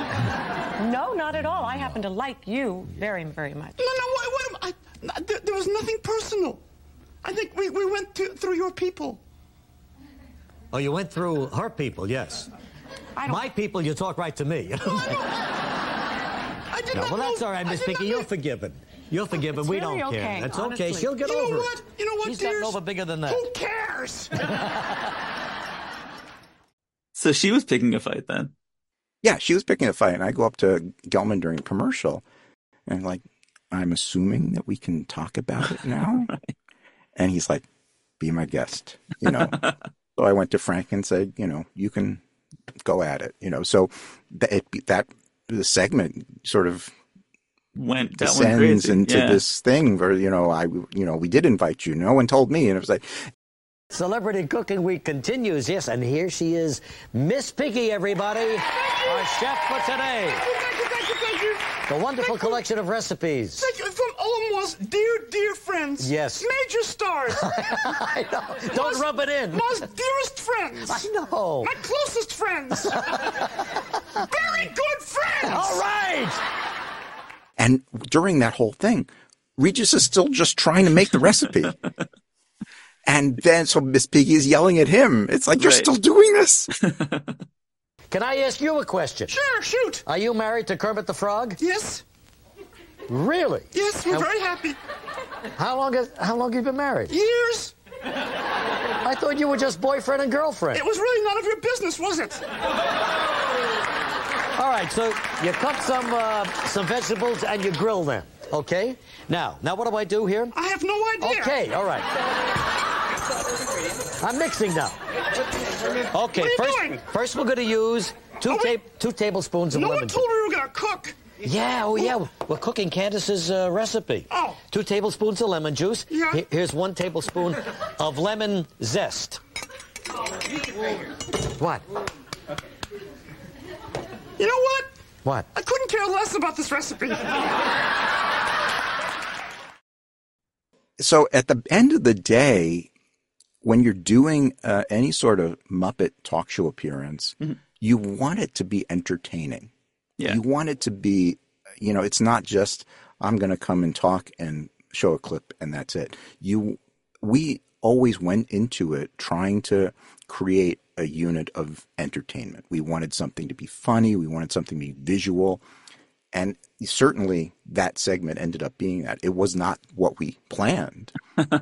No, not at all. I happen to like you very, very much. No, no, what, what am I, there, there was nothing personal. I think we, we went to, through your people. Oh, you went through her people, yes. My people, you talk right to me. No, I did no, not well, know, that's all right, Miss Piggy. You're forgiven. You're forgiven. It's we really don't okay, care. That's honestly. okay. She'll get you over know what? it. You know what, She's dears? gotten over bigger than that. Who cares? So she was picking a fight then? Yeah, she was picking a fight. And I go up to Gelman during a commercial, and I'm like, "I'm assuming that we can talk about it now?" Right. And he's like, "Be my guest," you know. So I went to Frank and said, you know, you can go at it, you know. So that it, that the segment sort of went that descends went crazy. into yeah. this thing where, you know, I, you know, we did invite you. No one told me, and it was like, Celebrity Cooking Week continues, yes, and here she is, Miss Piggy, everybody, our chef for today. Thank you, thank you, thank you. The wonderful collection of recipes. Thank you. From Omaha's dear, dear friends. Yes. Major stars. I know. Don't most, rub it in. Most dearest friends. I know. My closest friends. Very good friends. All right. And during that whole thing, Regis is still just trying to make the recipe. And then, so Miss Piggy is yelling at him. It's like, you're right. still doing this. Can I ask you a question? Sure, shoot. Are you married to Kermit the Frog? Yes. Really? Yes, we're and very happy. How long has, how long have you been married? Years. I thought you were just boyfriend and girlfriend. It was really none of your business, was it? All right, so you cut some uh, some vegetables and you grill them, okay? Now, now what do I do here? I have no idea. Okay, all right. I'm mixing now. Okay, what are you first, doing? first we're going to use two, Oh, ta two tablespoons of no lemon one told me we were going to cook. Yeah, oh yeah, we're cooking Candace's uh, recipe. Oh. Two tablespoons of lemon juice. Yeah. He- Here's one tablespoon of lemon zest. What? You know what? What? I couldn't care less about this recipe. So at the end of the day, when you're doing uh, any sort of Muppet talk show appearance, mm-hmm. you want it to be entertaining. Yeah. You want it to be, you know, it's not just, I'm going to come and talk and show a clip and that's it. You, we always went into it trying to create a unit of entertainment. We wanted something to be funny. We wanted something to be visual. And certainly that segment ended up being that. It was not what we planned.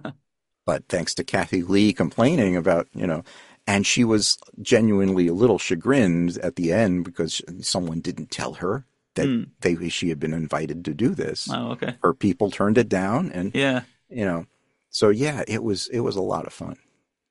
But thanks to Kathy Lee complaining about, you know, and she was genuinely a little chagrined at the end because someone didn't tell her that mm. they she had been invited to do this. Oh, okay. Her people turned it down, and yeah, you know, so yeah, it was it was a lot of fun.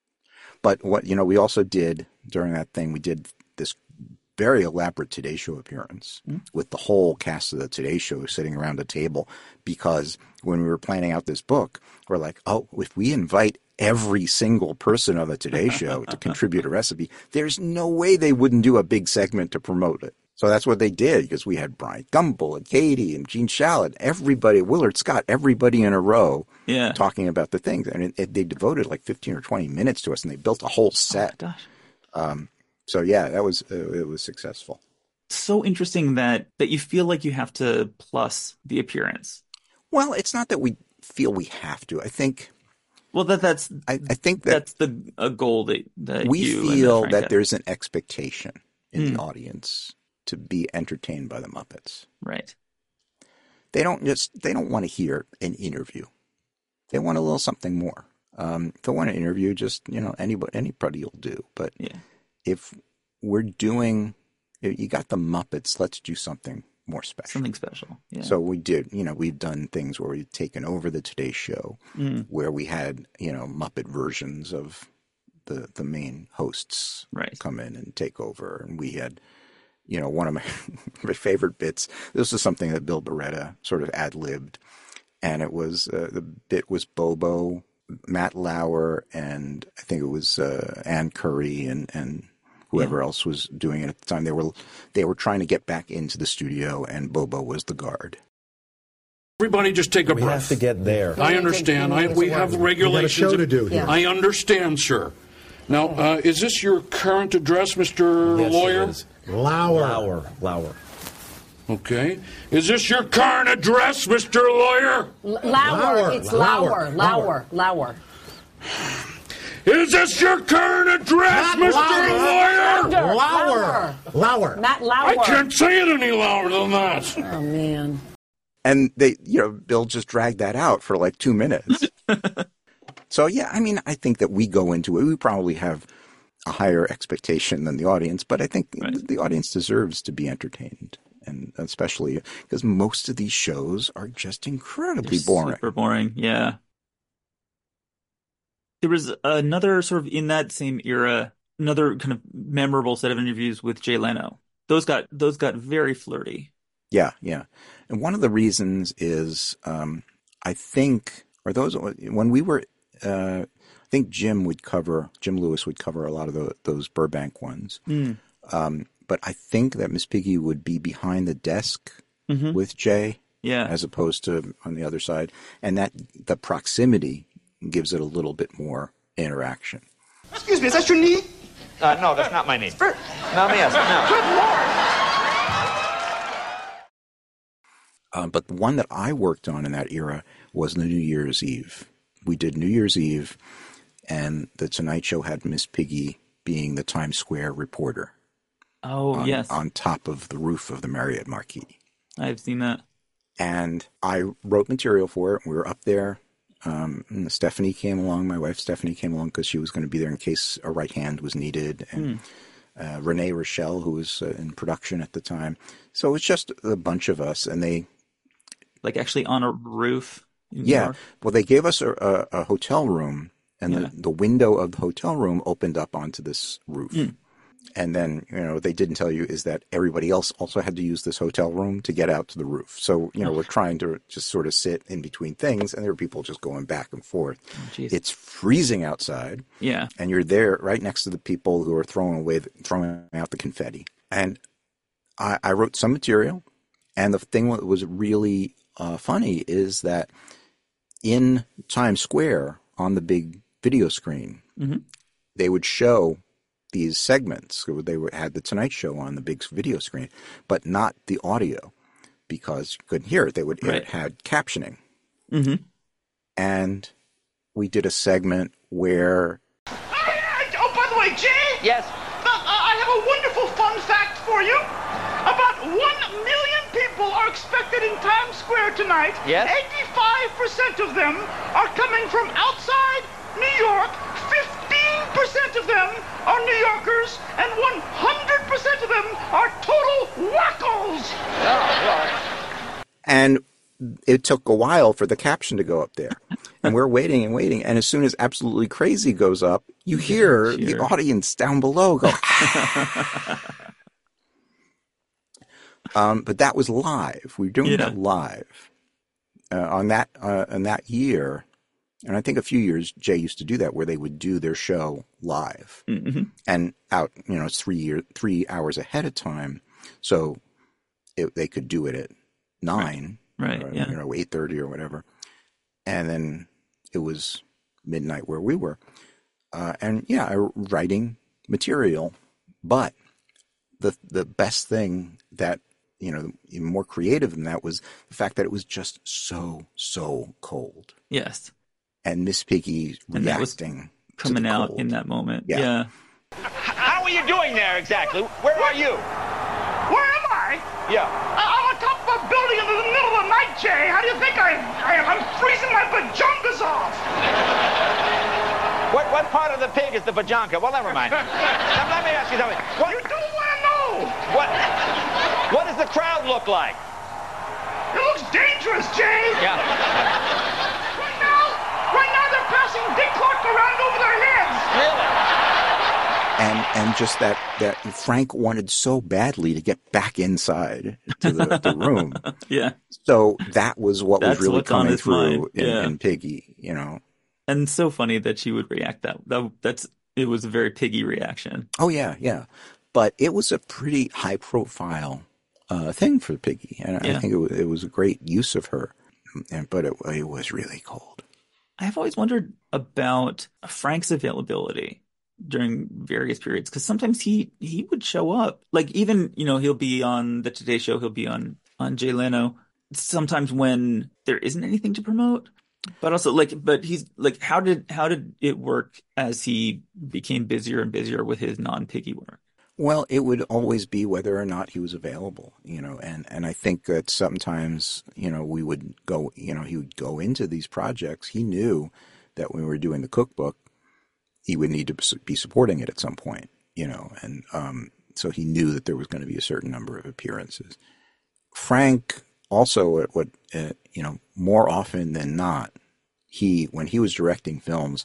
But what you know, we also did during that thing, we did this very elaborate Today Show appearance mm. with the whole cast of the Today Show sitting around a table, because when we were planning out this book, we're like, oh, if we invite every single person on the Today Show to contribute a recipe, there's no way they wouldn't do a big segment to promote it. So that's what they did, because we had Brian Gumbel and Katie and Gene Shalit, everybody, Willard Scott, everybody in a row yeah. talking about the things. And it, it, they devoted like fifteen or twenty minutes to us, and they built a whole set. Oh my gosh. Um, so yeah, that was uh, it was successful. So interesting that, that you feel like you have to plus the appearance. Well, it's not that we feel we have to. I think... Well, that that's I, I think that that's the a goal that, that we you feel and that have. There's an expectation in Mm. the audience to be entertained by the Muppets. Right. They don't just they don't want to hear an interview. They want a little something more. Um, if they want an interview, just you know anybody anybody will do. But yeah. if we're doing, you got the Muppets, let's do something more special. Something special. Yeah. So we did, you know, we've done things where we've taken over the Today Show, mm. where we had, you know, Muppet versions of the the main hosts right. come in and take over. And we had, you know, one of my, my favorite bits. This is something that Bill Beretta sort of ad-libbed. And it was, uh, the bit was Bobo, Matt Lauer, and I think it was uh, Ann Curry and, and whoever yeah. else was doing it at the time. They were they were trying to get back into the studio, and Bobo was the guard. Everybody just take a we breath. We have to get there. I understand. I, we have regulations. We got a show to do here. I understand, sir. Now, uh, is this your current address, Mister Yes, Lawyer? It is. Lauer. Lauer. Lauer. Okay. Is this your current address, Mister Lawyer? L- Lauer. Lauer. It's Lauer. Lauer. Lauer. Is this your current address, Matt Mister Lauer. Lawyer? Lauer. Lauer. Matt Lauer. I can't say it any louder than that. Oh, man. And they, you know, Bill just dragged that out for like two minutes. So, yeah, I mean, I think that we go into it. We probably have a higher expectation than the audience, but I think right. the audience deserves to be entertained. And especially because most of these shows are just incredibly They're boring. Super boring, yeah. There was another sort of in that same era, another kind of memorable set of interviews with Jay Leno. Those got those got very flirty. Yeah, yeah. And one of the reasons is, um, I think, or those when we were, uh, I think Jim would cover, Jim Lewis would cover a lot of the, those Burbank ones. Mm. Um, but I think that Miss Piggy would be behind the desk mm-hmm. with Jay, yeah, as opposed to on the other side, and that the proximity gives it a little bit more interaction. Excuse me, is that your knee? Uh, no, that's not my knee. For... No, yes, no. Um, but the one that I worked on in that era was the New Year's Eve. We did New Year's Eve, and the Tonight Show had Miss Piggy being the Times Square reporter. Oh, on, yes. On top of the roof of the Marriott Marquis. I've seen that. And I wrote material for it. We were up there. Um, and Stephanie came along. My wife Stephanie came along because she was going to be there in case a right hand was needed. And mm. uh, Renee Rochelle, who was uh, in production at the time. So it was just a bunch of us. And they... Like actually on a roof? Yeah. Well, they gave us a, a, a hotel room. And yeah. the, the window of the hotel room opened up onto this roof. Mm. And then, you know, what they didn't tell you is that everybody else also had to use this hotel room to get out to the roof. So, you know, oh. we're trying to just sort of sit in between things, and there were people just going back and forth. Oh, it's freezing outside. Yeah. And you're there right next to the people who are throwing away, the, throwing out the confetti. And I, I wrote some material, and the thing that was really uh, funny is that in Times Square on the big video screen, mm-hmm. they would show these segments. They had the Tonight Show on the big video screen, but not the audio because you couldn't hear it. They would right. it had captioning. Mm-hmm. And we did a segment where... Oh, by the way, Jay? Yes? Uh, I have a wonderful fun fact for you. About one million people are expected in Times Square tonight. Yes? eighty-five percent of them are coming from outside New York. fifteen percent of them are New Yorkers. And one hundred percent of them are total wackos. Oh, well. And it took a while for the caption to go up there. And we're waiting and waiting. And as soon as Absolutely Crazy goes up, you hear the audience down below go, um, but that was live. We were doing Yeah. that live. Uh, on that uh, on that year, and I think a few years, Jay used to do that, where they would do their show live. Mm-hmm. And out, you know, it's three year, three hours ahead of time. So it, they could do it at nine. Right, or, yeah. you know, eight thirty or whatever. And then it was midnight where we were. Uh, and yeah, I, writing material. But the the best thing that, you know, even more creative than that was the fact that it was just so, so cold. Yes. And Miss Piggy And that was reacting coming to the out cold. in that moment. Yeah. Yeah. How are you doing there exactly? Where are you? Where am I? Yeah. I- I'm on top of a building in the middle of the night, Jay. How do you think I, I am? I'm freezing my pajonkas off. What what part of the pig is the bajanka? Well, never mind. Now, let me ask you something. What, You don't want to know. what, what does the crowd look like? It looks dangerous, Jay. Yeah. Right now, right now they're passing Dick Clark around over their heads. Really? And and just that, that Frank wanted so badly to get back inside to the, the room. Yeah. So that was what That's was really what's on coming his through mind. in, Yeah. in Piggy, you know. And so funny that she would react that. that that's it was a very Piggy reaction. Oh, yeah, yeah. But it was a pretty high-profile uh, thing for Piggy. And Yeah. I think it was, it was a great use of her. And, but it, it was really cold. I've always wondered about Frank's availability during various periods, because sometimes he he would show up, like, even, you know, he'll be on the Today Show, he'll be on on Jay Leno sometimes when there isn't anything to promote, but also like but he's like how did how did it work as he became busier and busier with his non-Piggy work? Well, it would always be whether or not he was available, you know, and, and I think that sometimes, you know, we would go, you know, he would go into these projects. He knew that when we were doing the cookbook, he would need to be supporting it at some point, you know, and um, so he knew that there was going to be a certain number of appearances. Frank also, what uh, you know, more often than not, he when he was directing films,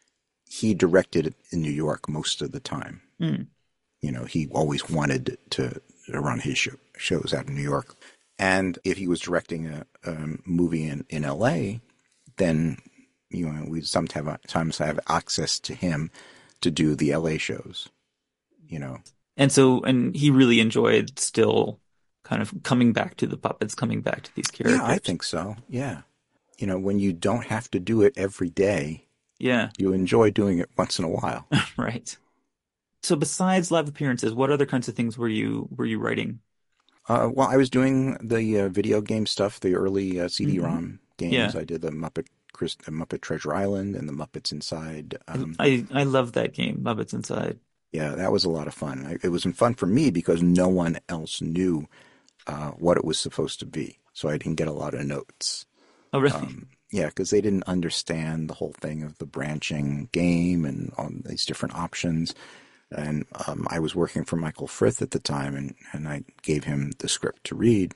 he directed in New York most of the time. Mm. You know, he always wanted to, to run his show, shows out in New York, and if he was directing a, a movie in, in L A, then you know, we sometimes have access to him to do the L A shows, you know. And so, and he really enjoyed still kind of coming back to the puppets, coming back to these characters. Yeah, I think so. Yeah. You know, when you don't have to do it every day, yeah, you enjoy doing it once in a while. Right. So besides live appearances, what other kinds of things were you were you writing? Uh, well, I was doing the uh, video game stuff, the early uh, C D ROM mm-hmm. games. Yeah. I did the Muppet Chris, the Muppet Treasure Island and the Muppets Inside. Um, I, I love that game, Muppets Inside. Yeah, that was a lot of fun. I, it was fun for me because no one else knew uh, what it was supposed to be. So I didn't get a lot of notes. Oh, really? Um, yeah, because they didn't understand the whole thing of the branching game and all these different options. And um, I was working for Michael Frith at the time, and, and I gave him the script to read.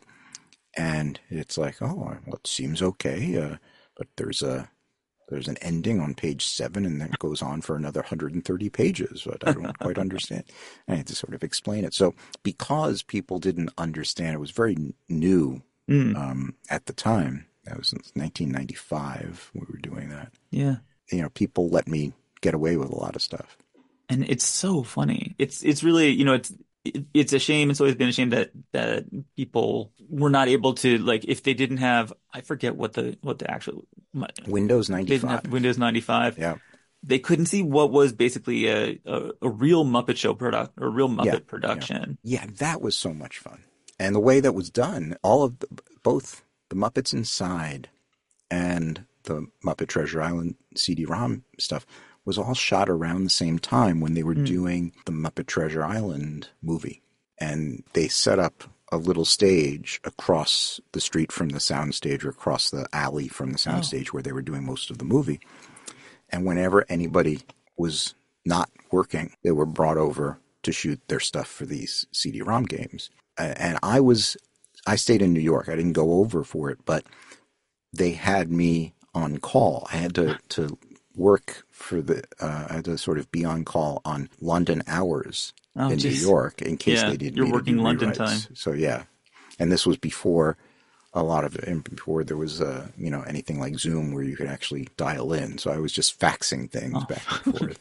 And it's like, oh, well, it seems okay. Uh, but there's a there's an ending on page seven, and then it goes on for another one hundred thirty pages. But I don't quite understand. I had to sort of explain it. So because people didn't understand, it was very new mm. um, at the time. That was in nineteen ninety-five we were doing that. Yeah. You know, people let me get away with a lot of stuff. And it's so funny. It's it's really, you know, it's it, it's a shame. It's always been a shame that that people were not able to, like, if they didn't have, I forget what the what the actual Windows ninety-five. Windows ninety-five. Yeah. They couldn't see what was basically a a, a real Muppet Show product, or a real Muppet yeah, production. Yeah. yeah, that was so much fun. And the way that was done, all of the, both the Muppets Inside and the Muppet Treasure Island C D ROM stuff was all shot around the same time when they were Mm. doing the Muppet Treasure Island movie. And they set up a little stage across the street from the soundstage, or across the alley from the soundstage, where they were doing most of the movie. And whenever anybody was not working, they were brought over to shoot their stuff for these C D-ROM games. Uh, and I was, I stayed in New York. I didn't go over for it, but they had me on call. I had to, to work for the, uh, I had to sort of be on call on London hours Oh, in geez. New York in case Yeah, they did you're me to working do London rewrites. time. So yeah. And this was before a lot of, and before there was, uh, you know, anything like Zoom where you could actually dial in. So I was just faxing things Oh. back and forth.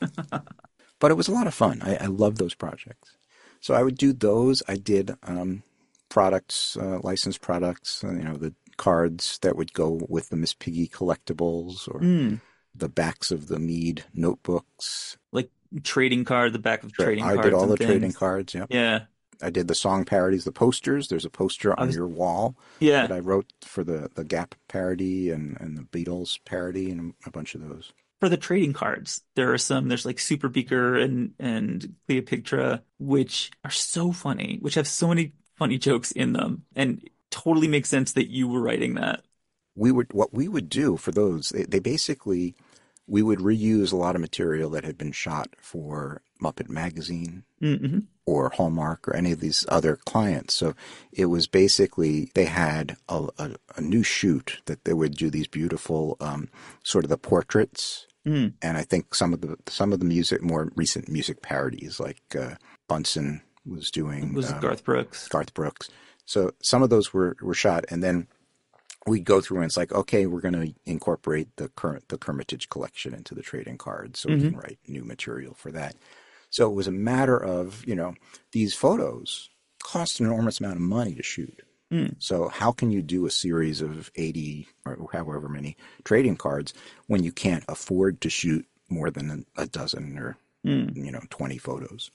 But it was a lot of fun. I, I love those projects. So I would do those. I did um, products, uh, licensed products, uh, you know, the cards that would go with the Miss Piggy collectibles, or Mm. the backs of the Mead notebooks. Like trading card, the back of trading I cards. did all and the things. trading cards, yep. Yeah. I did the song parodies, the posters. There's a poster on was- your wall Yeah. that I wrote for the, the Gap parody and, and the Beatles parody, and a bunch of those. For the trading cards, there are some, there's like Super Beaker and, and Cleopatra, which are so funny, which have so many funny jokes in them. And it totally makes sense that you were writing that. We would, what we would do for those, they, they basically, we would reuse a lot of material that had been shot for Muppet Magazine Mm-hmm. or Hallmark or any of these other clients. So it was basically, they had a, a, a new shoot that they would do these beautiful um, sort of the portraits. Mm. And I think some of the some of the music, more recent music parodies, like uh, Bunsen was doing. Was it um, Garth Brooks? Garth Brooks. So some of those were, were shot, and then we'd go through and it's like, okay, we're going to incorporate the current the Kermitage collection into the trading cards, so we Mhm. can write new material for that. So it was a matter of, you know, these photos cost an enormous amount of money to shoot. Mm. So how can you do a series of eighty or however many trading cards when you can't afford to shoot more than a, a dozen or, Mm. you know, twenty photos?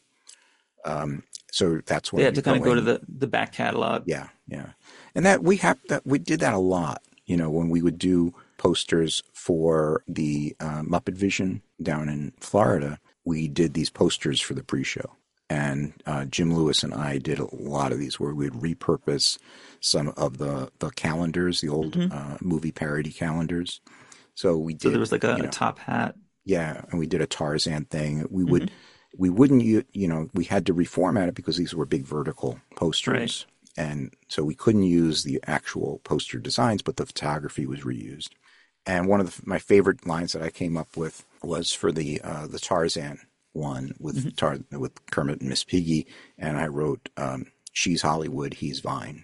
Um, so that's when They had we to kind of go to in. the, the back catalog. Yeah, yeah. And that we have that we did that a lot, you know, when we would do posters for the uh, Muppet Vision down in Florida. We did these posters for the pre-show. And uh, Jim Lewis and I did a lot of these where we'd repurpose some of the, the calendars, the old Mhm. uh, movie parody calendars. So we did. So there was like a, you a know, top hat. yeah, and we did a Tarzan thing. We would, Mm-hmm. we wouldn't, you, you know, we had to reformat it because these were big vertical posters. Right. And so we couldn't use the actual poster designs, but the photography was reused. And one of the, my favorite lines that I came up with was for the uh, the Tarzan one with Mm-hmm. Tar- with Kermit and Miss Piggy, and I wrote, um, "She's Hollywood, he's Vine."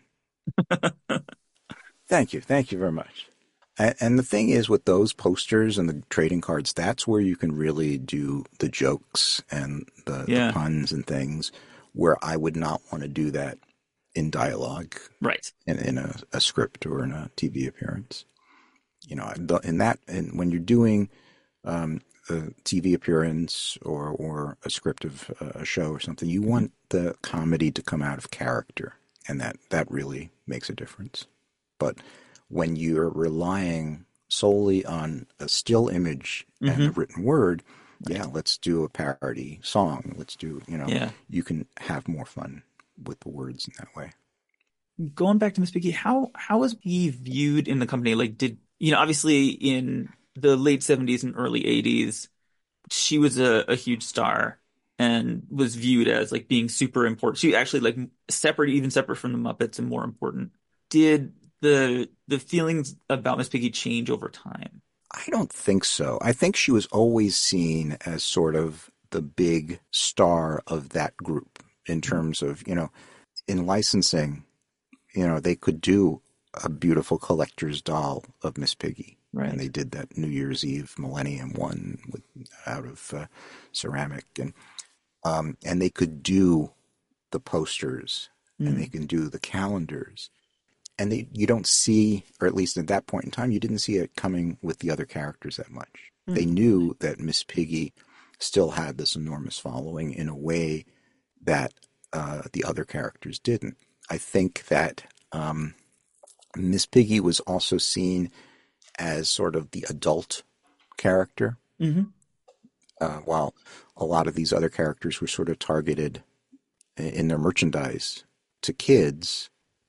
Thank you, thank you very much. And, and the thing is, with those posters and the trading cards, that's where you can really do the jokes and the, Yeah. the puns and things. Where I would not want to do that in dialogue, Right. in, in a, a script or in a T V appearance. You know, the- in that, and when you're doing um, a T V appearance or or a script of a show or something, you want the comedy to come out of character, and that that really makes a difference. But when you're relying solely on a still image and a Mhm. written word, yeah, let's do a parody song. Let's do, you know, Yeah. you can have more fun with the words in that way. Going back to Miss Piggy, how how was he viewed in the company? Like, did you know? Obviously, in the late seventies and early eighties, she was a, a huge star and was viewed as like being super important. She actually like separate, even separate from the Muppets, and more important. Did the the feelings about Miss Piggy change over time? I don't think so. I think she was always seen as sort of the big star of that group in terms of, you know, in licensing, you know, they could do a beautiful collector's doll of Miss Piggy. Right. And they did that New Year's Eve Millennium one with, out of uh, ceramic. And um, and they could do the posters Mm. and they can do the calendars. And they, you don't see, or at least at that point in time, you didn't see it coming with the other characters that much. Mm. They knew that Miss Piggy still had this enormous following in a way that uh, the other characters didn't. I think that um, Miss Piggy was also seen as sort of the adult character. Mm-hmm. Uh, while a lot of these other characters were sort of targeted in their merchandise to kids,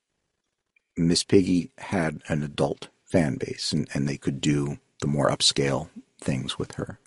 Miss Piggy had an adult fan base, and, and they could do the more upscale things with her.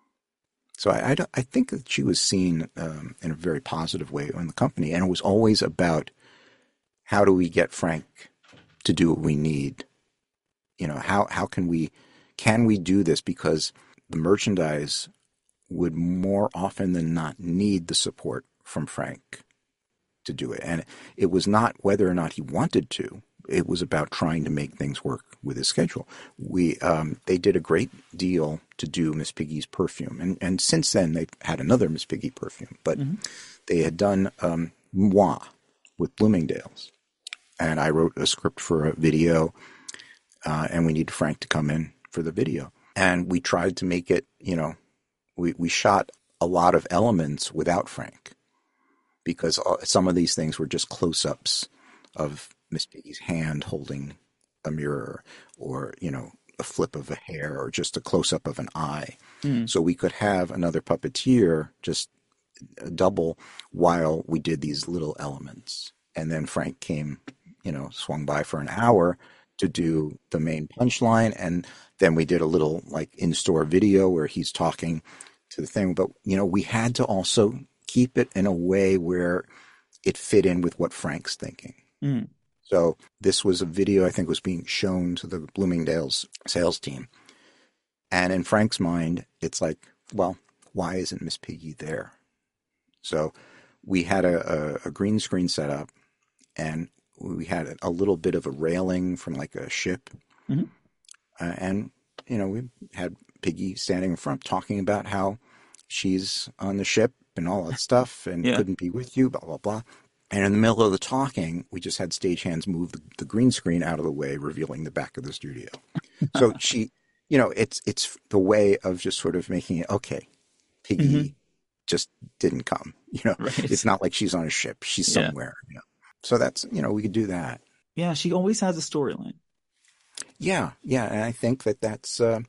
So I, I, don't, I think that she was seen um, in a very positive way in the company, and it was always about how do we get Frank to do what we need? You know, how how can we can we do this, because the merchandise would more often than not need the support from Frank to do it. And it was not whether or not he wanted to. It was about trying to make things work with his schedule. We um, they did a great deal to do Miss Piggy's perfume, and and since then they've had another Miss Piggy perfume, but mm-hmm. they had done um, Moi with Bloomingdale's, and I wrote a script for a video, uh, and we needed Frank to come in for the video, and we tried to make it. You know, we we shot a lot of elements without Frank, because some of these things were just close-ups of Miss Piggy's hand holding a mirror, or, you know, a flip of a hair, or just a close-up of an eye. Mm. So we could have another puppeteer just double while we did these little elements. And then Frank came, you know, swung by for an hour to do the main punchline. And then we did a little, like, in-store video where he's talking to the thing. But, you know, we had to also keep it in a way where it fit in with what Frank's thinking. Mm. So this was a video I think was being shown to the Bloomingdale's sales team. And in Frank's mind, it's like, well, why isn't Miss Piggy there? So we had a, a, a green screen set up, and we had a little bit of a railing from like a ship. Mm-hmm. Uh, and, you know, we had Piggy standing in front talking about how she's on the ship and all that stuff and yeah. couldn't be with you, blah, blah, blah. And in the middle of the talking, we just had stagehands move the, the green screen out of the way, revealing the back of the studio. So she, you know, it's it's the way of just sort of making it, okay, Piggy mm-hmm. just didn't come. You know, right. It's not like she's on a ship. She's somewhere. Yeah. You know? So that's, you know, we could do that. Yeah, she always has a storyline. Yeah, yeah. And I think that that's, uh,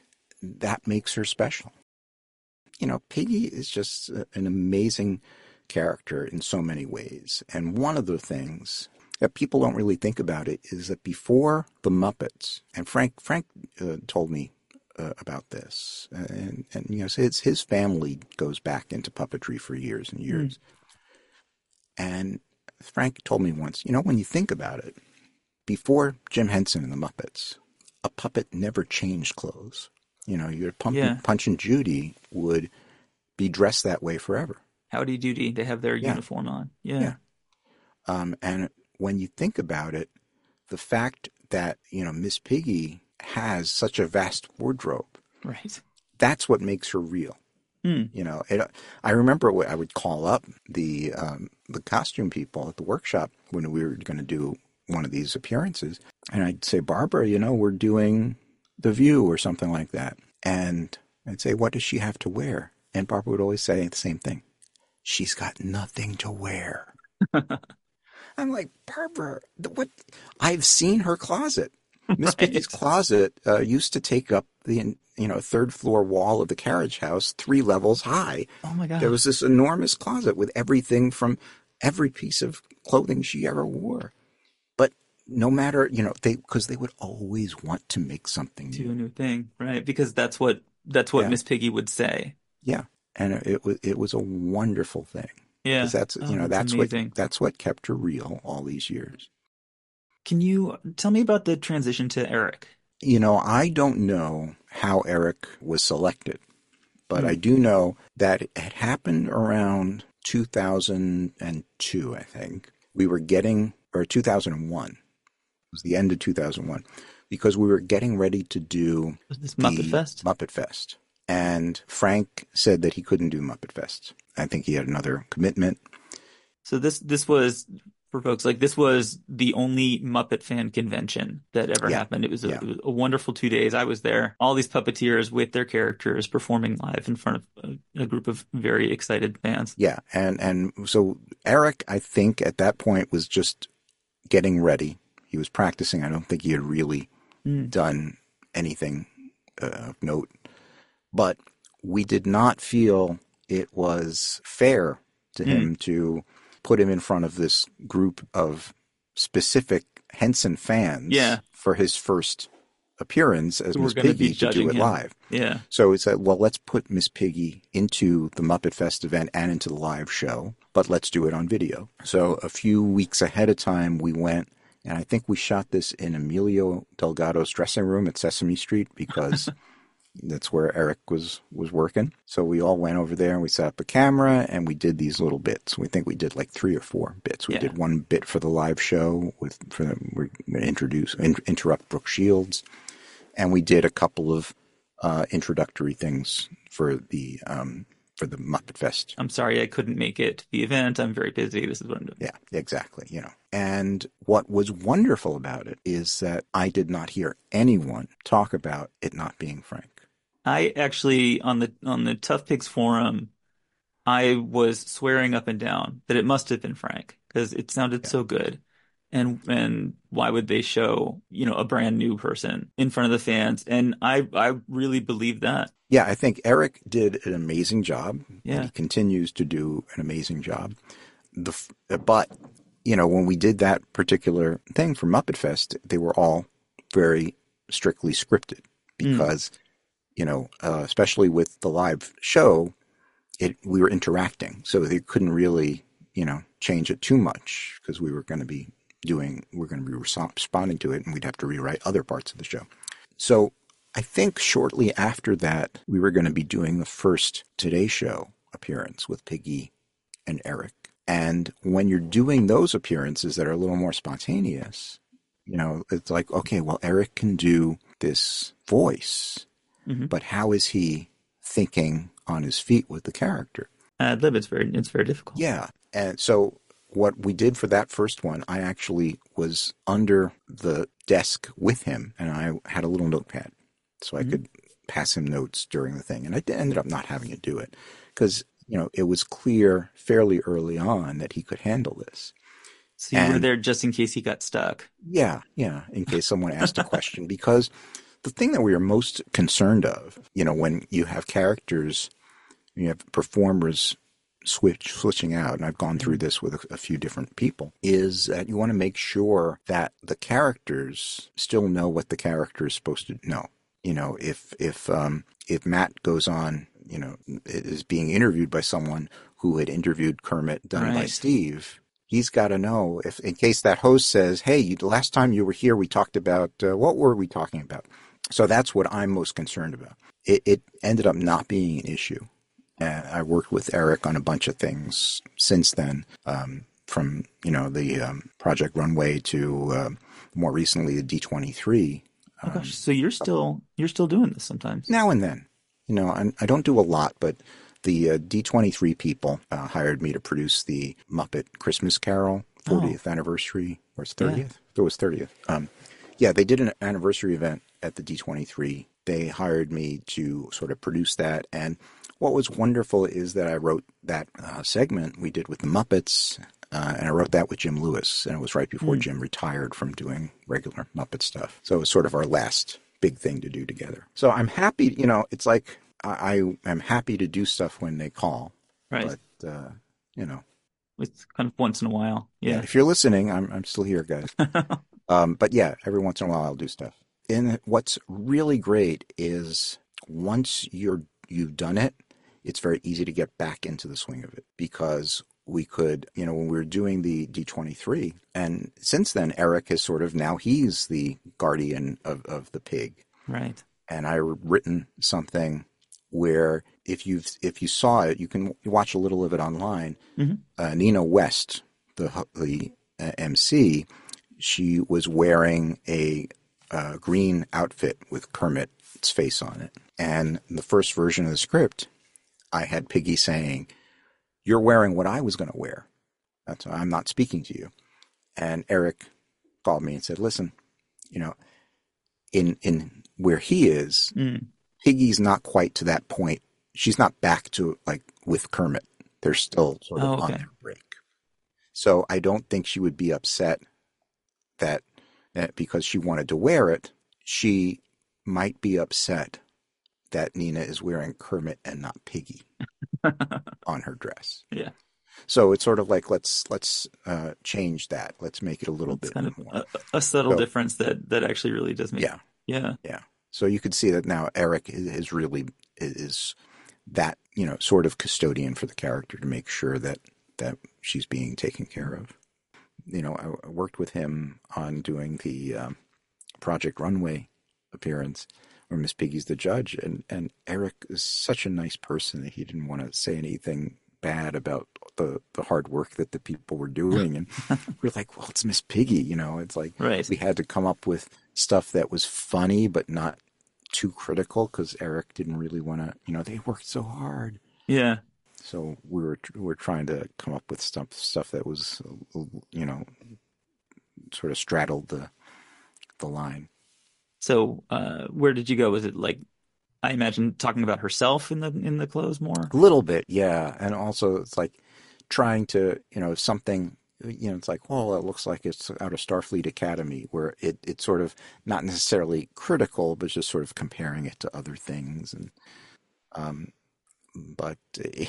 that makes her special. You know, Piggy is just an amazing character in so many ways. And one of the things that people don't really think about it is that before the Muppets, and Frank Frank uh, told me uh, about this, and, and you know, his, his family goes back into puppetry for years and years. Mm. And Frank told me once, you know, when you think about it, before Jim Henson and the Muppets, a puppet never changed clothes. You know, your Pump, yeah. Punch and Judy would be dressed that way forever. Howdy Doody, they have their yeah. uniform on. Yeah. yeah. Um, and when you think about it, the fact that, you know, Miss Piggy has such a vast wardrobe. Right. That's what makes her real. Mm. You know, it, I remember I would call up the um, the costume people at the workshop when we were going to do one of these appearances. And I'd say, Barbara, you know, we're doing The View or something like that. And I'd say, what does she have to wear? And Barbara would always say the same thing. She's got nothing to wear. I'm like, Barbara, what? I've seen her closet. Miss right. Piggy's closet uh, used to take up the, you know, third floor wall of the carriage house, three levels high. Oh my God. There was this enormous closet with everything from every piece of clothing she ever wore. But no matter, you know, they, because they would always want to make something Do new. a new thing, right? Because that's what, that's what yeah. Miss Piggy would say. Yeah. And it was it was a wonderful thing. Yeah, that's you oh, know that's amazing. what that's what kept her real all these years. Can you tell me about the transition to Eric? You know, I don't know how Eric was selected, but mm. I do know that it had happened around two thousand two. I think we were getting, or two thousand one. It was the end of two thousand one because we were getting ready to do was this Muppet Fest. Muppet Fest. And Frank said that he couldn't do Muppet Fest. I think he had another commitment. So this this was, for folks, like this was the only Muppet fan convention that ever yeah. happened. It was, a, yeah. it was a wonderful two days. I was there. All these puppeteers with their characters performing live in front of a, a group of very excited fans. Yeah, and, and so Eric, I think at that point was just getting ready. He was practicing. I don't think he had really mm. done anything uh, of note. But we did not feel it was fair to him Mm. to put him in front of this group of specific Henson fans Yeah. for his first appearance as Who were Miss gonna be Piggy to do judging it him. live. Yeah. So it's like, well, let's put Miss Piggy into the Muppet Fest event and into the live show, but let's do it on video. So a few weeks ahead of time, we went, and I think we shot this in Emilio Delgado's dressing room at Sesame Street because that's where Eric was, was working. So we all went over there and we set up a camera and we did these little bits. We think we did like three or four bits. We Yeah. did one bit for the live show with, for the, we're going to introduce, in, interrupt Brooke Shields. And we did a couple of uh, introductory things for the um, for the Muppet Fest. I'm sorry I couldn't make it to the event. I'm very busy. This is what I'm doing. Yeah, exactly. You know, and what was wonderful about it is that I did not hear anyone talk about it not being Frank. I actually on the on the Tough Pigs forum, I was swearing up and down that it must have been Frank because it sounded so good. And and why would they show, you know, a brand new person in front of the fans? And I I really believe that. Yeah, I think Eric did an amazing job. Yeah. And he continues to do an amazing job. The f- but you know, when we did that particular thing for Muppet Fest, they were all very strictly scripted because, mm. you know, uh, especially with the live show, it we were interacting, so they couldn't really, you know, change it too much because we were going to be doing, we're going to be responding to it, and we'd have to rewrite other parts of the show. So I think shortly after that, we were going to be doing the first Today Show appearance with Piggy and Eric. And when you're doing those appearances that are a little more spontaneous, you know, it's like, okay, well, Eric can do this voice, mm-hmm. but how is he thinking on his feet with the character? Ad lib, it's very, it's very difficult. Yeah. And so what we did for that first one, I actually was under the desk with him, and I had a little notepad so I mm-hmm. could pass him notes during the thing. And I ended up not having to do it because, you know, it was clear fairly early on that he could handle this. So you and, were there just in case he got stuck. Yeah, yeah, in case someone asked a question. Because the thing that we are most concerned of, you know, when you have characters, you have performers switch switching out, and I've gone through this with a, a few different people, is that you want to make sure that the characters still know what the character is supposed to know. You know, if if um, if Matt goes on, you know, is being interviewed by someone who had interviewed Kermit done right. by Steve, he's got to know, if in case that host says, hey, you, the last time you were here, we talked about, uh, what were we talking about? So that's what I'm most concerned about. It, it ended up not being an issue. Uh, I worked with Eric on a bunch of things since then, um, from, you know, the um, Project Runway to uh, more recently the D twenty-three. Oh gosh, so you're still you're still doing this sometimes? Now and then. You know, I, I don't do a lot, but the uh, D twenty-three people uh, hired me to produce the Muppet Christmas Carol fortieth oh. anniversary, or it's thirtieth? Yeah. It was thirtieth. Um, yeah, they did an anniversary event at the D twenty-three. They hired me to sort of produce that, and what was wonderful is that I wrote that uh, segment we did with the Muppets, uh, and I wrote that with Jim Lewis, and it was right before mm. Jim retired from doing regular Muppet stuff. So it was sort of our last big thing to do together. So I'm happy, you know, it's like I, I am happy to do stuff when they call, right? But uh, you know, it's kind of once in a while. Yeah. yeah if you're listening, I'm I'm still here, guys. um, but yeah, every once in a while I'll do stuff. And what's really great is once you're you've done it, it's very easy to get back into the swing of it, because we could, you know, when we were doing the D twenty-three, and since then, Eric has sort of, now he's the guardian of, of the pig. Right. And I written something where if you if you saw it, you can watch a little of it online. Mm-hmm. Uh, Nina West, the, the uh, M C, she was wearing a uh, green outfit with Kermit's face on it. And the first version of the script, I had Piggy saying, "You're wearing what I was going to wear. That's, I'm not speaking to you." And Eric called me and said, "Listen, you know, in in where he is, mm. Piggy's not quite to that point. She's not back to, like, with Kermit. They're still sort of oh, okay. on their break. So I don't think she would be upset that, that because she wanted to wear it, she might be upset that Nina is wearing Kermit and not Piggy on her dress. Yeah. So it's sort of like, let's let's uh, change that. Let's make it a little It's bit kind more. of a, a subtle So- difference that, that actually really does make Yeah. Yeah. Yeah. So you could see that now Eric is, is really is that, you know, sort of custodian for the character to make sure that, that she's being taken care of. You know, I, I worked with him on doing the um, Project Runway appearance where Miss Piggy's the judge. And, and Eric is such a nice person that he didn't want to say anything bad about the, the hard work that the people were doing. And we're like, well, it's Miss Piggy, you know, it's like Right. we had to come up with stuff that was funny, but not too critical because Eric didn't really want to, you know, they worked so hard. Yeah. So we were, we were trying to come up with stuff, stuff that was, you know, sort of straddled the, the line. So, uh, where did you go? Was it like, I imagine talking about herself in the in the clothes more? A little bit, yeah. And also it's like trying to, you know, something, you know, it's like, well, it looks like it's out of Starfleet Academy, where it, it's sort of not necessarily critical, but just sort of comparing it to other things. And, um, but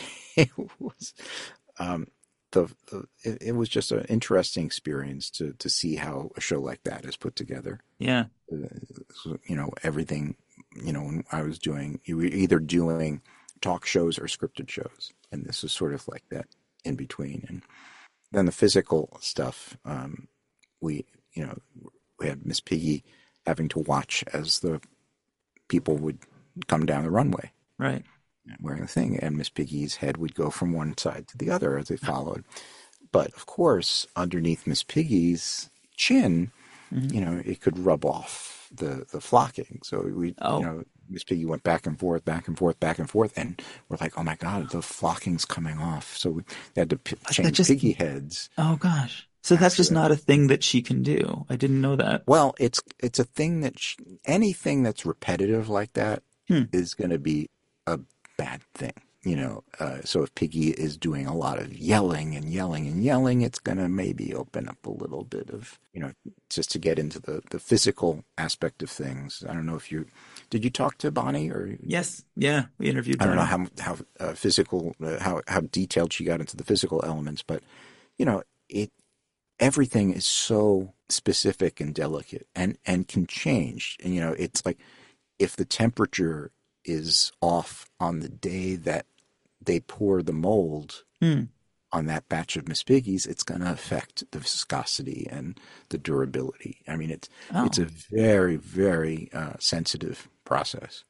it was, um, the, the it, it was just an interesting experience to, to see how a show like that is put together. Yeah. Uh, so, you know, everything, you know, when I was doing, you were either doing talk shows or scripted shows. And this was sort of like that in between. And then the physical stuff, um, we, you know, we had Miss Piggy having to watch as the people would come down the runway. Right. Wearing the thing. And Miss Piggy's head would go from one side to the other as they followed. But of course, underneath Miss Piggy's chin, mm-hmm. you know, it could rub off the, the flocking. So we, oh. you know, Miss Piggy went back and forth, back and forth, back and forth. And we're like, oh my God, the flocking's coming off. So we had to p- change just, Piggy heads. Oh gosh. So that's just not a thing that she can do. I didn't know that. Well, it's, it's a thing that she, anything that's repetitive like that hmm. is going to be a bad thing. You know, uh, so if Piggy is doing a lot of yelling and yelling and yelling, it's going to maybe open up a little bit of, you know, just to get into the, the physical aspect of things. I don't know if you, did you talk to Bonnie or? Yes. Yeah. We interviewed I don't Bonnie. know how, how uh, physical, uh, how, how detailed she got into the physical elements, but, you know, it, everything is so specific and delicate and, and can change. And, you know, it's like if the temperature is off on the day that they pour the mold hmm. on that batch of Miss Piggy's, it's going to affect the viscosity and the durability. I mean, it's oh. it's a very, very uh, sensitive process.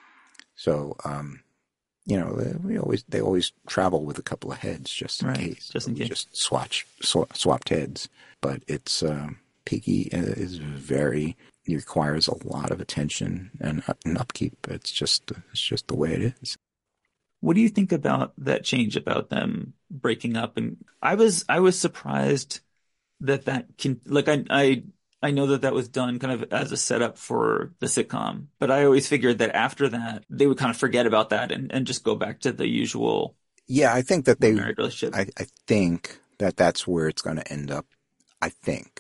So, um, you know, we always they always travel with a couple of heads just in right. case. Just in case. Just swatch, sw- swapped heads. But it's um, Piggy is very. It requires a lot of attention and, and upkeep. It's just it's just the way it is. What do you think about that change about them breaking up? And I was I was surprised that that can like I I I know that that was done kind of as a setup for the sitcom, but I always figured that after that they would kind of forget about that and, and just go back to the usual. Yeah, I think that they. Married relationship. I, I think that that's where it's going to end up. I think,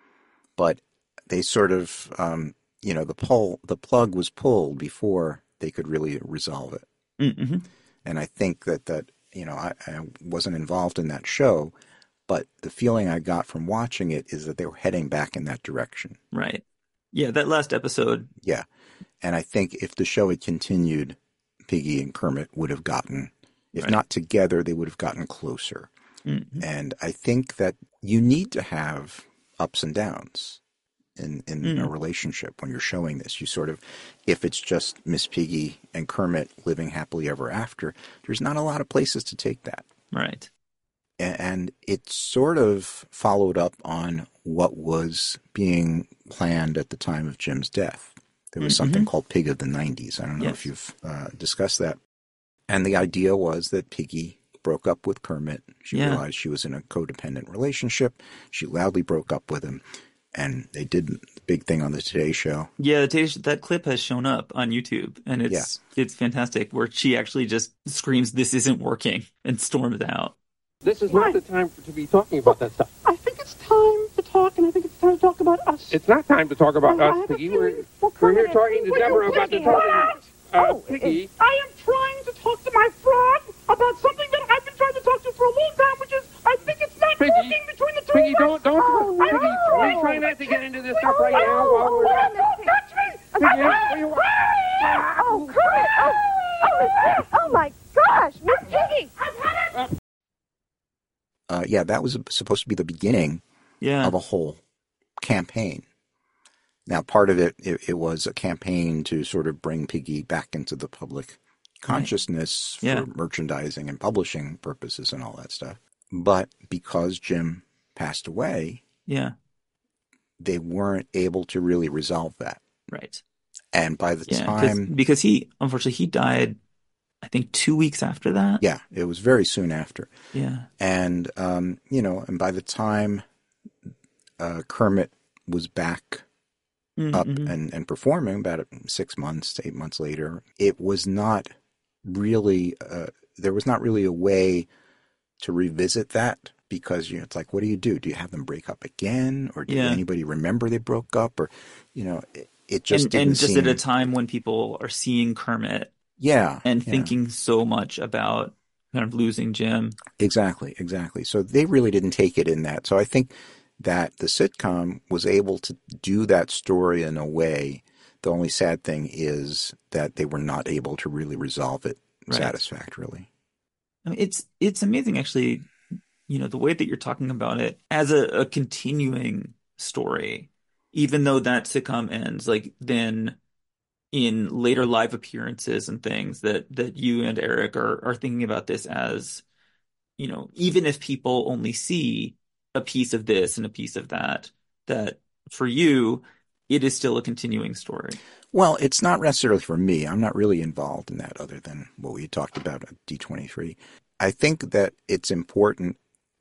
but. They sort of, um, you know, the pull, the plug was pulled before they could really resolve it. Mm-hmm. And I think that, that you know, I, I wasn't involved in that show, but the feeling I got from watching it is that they were heading back in that direction. Right. Yeah, that last episode. Yeah. And I think if the show had continued, Piggy and Kermit would have gotten, if right. not together, they would have gotten closer. Mm-hmm. And I think that you need to have ups and downs. In, in mm. a relationship when you're showing this. You sort of, if it's just Miss Piggy and Kermit living happily ever after, there's not a lot of places to take that. Right. And, and it sort of followed up on what was being planned at the time of Jim's death. There was mm-hmm. something called Pig of the nineties. I don't know yes. if you've uh, discussed that. And the idea was that Piggy broke up with Kermit. She yeah. realized she was in a codependent relationship. She loudly broke up with him. And they did the big thing on the Today Show. Yeah, the Today Show, that clip has shown up on YouTube, and it's yeah. it's fantastic, where she actually just screams, "This isn't working," and storms out. This is not the time for, to be talking about that stuff. I think it's time to talk, and I think it's time to talk about us. It's not time to talk about I, us, I Piggy. We're, we're here talking to Deborah about the talking. Uh, Piggy. I am trying to talk to my frog about something that I've been trying to talk to for a long time, which is I think it's not Piggy. working between the two Piggy, of us. don't, don't, Oh, Piggy, no. we try not to get into this stuff right now while we're... Oh, don't touch me! Piggy, what do you want? Oh, Kermit! Oh, oh, oh my gosh! Miss Piggy! I've had it! Uh, yeah, that was supposed to be the beginning yeah. of a whole campaign. Now, part of it, it, it was a campaign to sort of bring Piggy back into the public consciousness right. yeah. for merchandising and publishing purposes and all that stuff. But because Jim passed away, yeah, they weren't able to really resolve that. Right. And by the yeah, time... Because he, unfortunately, he died, I think, two weeks after that. Yeah, it was very soon after. Yeah. And, um, you know, and by the time uh, Kermit was back mm-hmm. up and, and performing about six months, eight months later, it was not really, uh, there was not really a way to revisit that because, you know, it's like, what do you do? Do you have them break up again? Or did yeah. anybody remember they broke up? Or, you know, it, it just and, didn't and just seem... at a time when people are seeing Kermit yeah, and yeah. thinking so much about kind of losing Jim. Exactly, exactly. So they really didn't take it in that. So I think that the sitcom was able to do that story in a way. The only sad thing is that they were not able to really resolve it right. satisfactorily. I mean, it's it's amazing, actually, you know, the way that you're talking about it as a, a continuing story, even though that sitcom ends, like then in later live appearances and things that, that you and Eric are, are thinking about this as, you know, even if people only see a piece of this and a piece of that, that for you, it is still a continuing story. Well, it's not necessarily for me. I'm not really involved in that other than what we talked about at D twenty-three. I think that it's important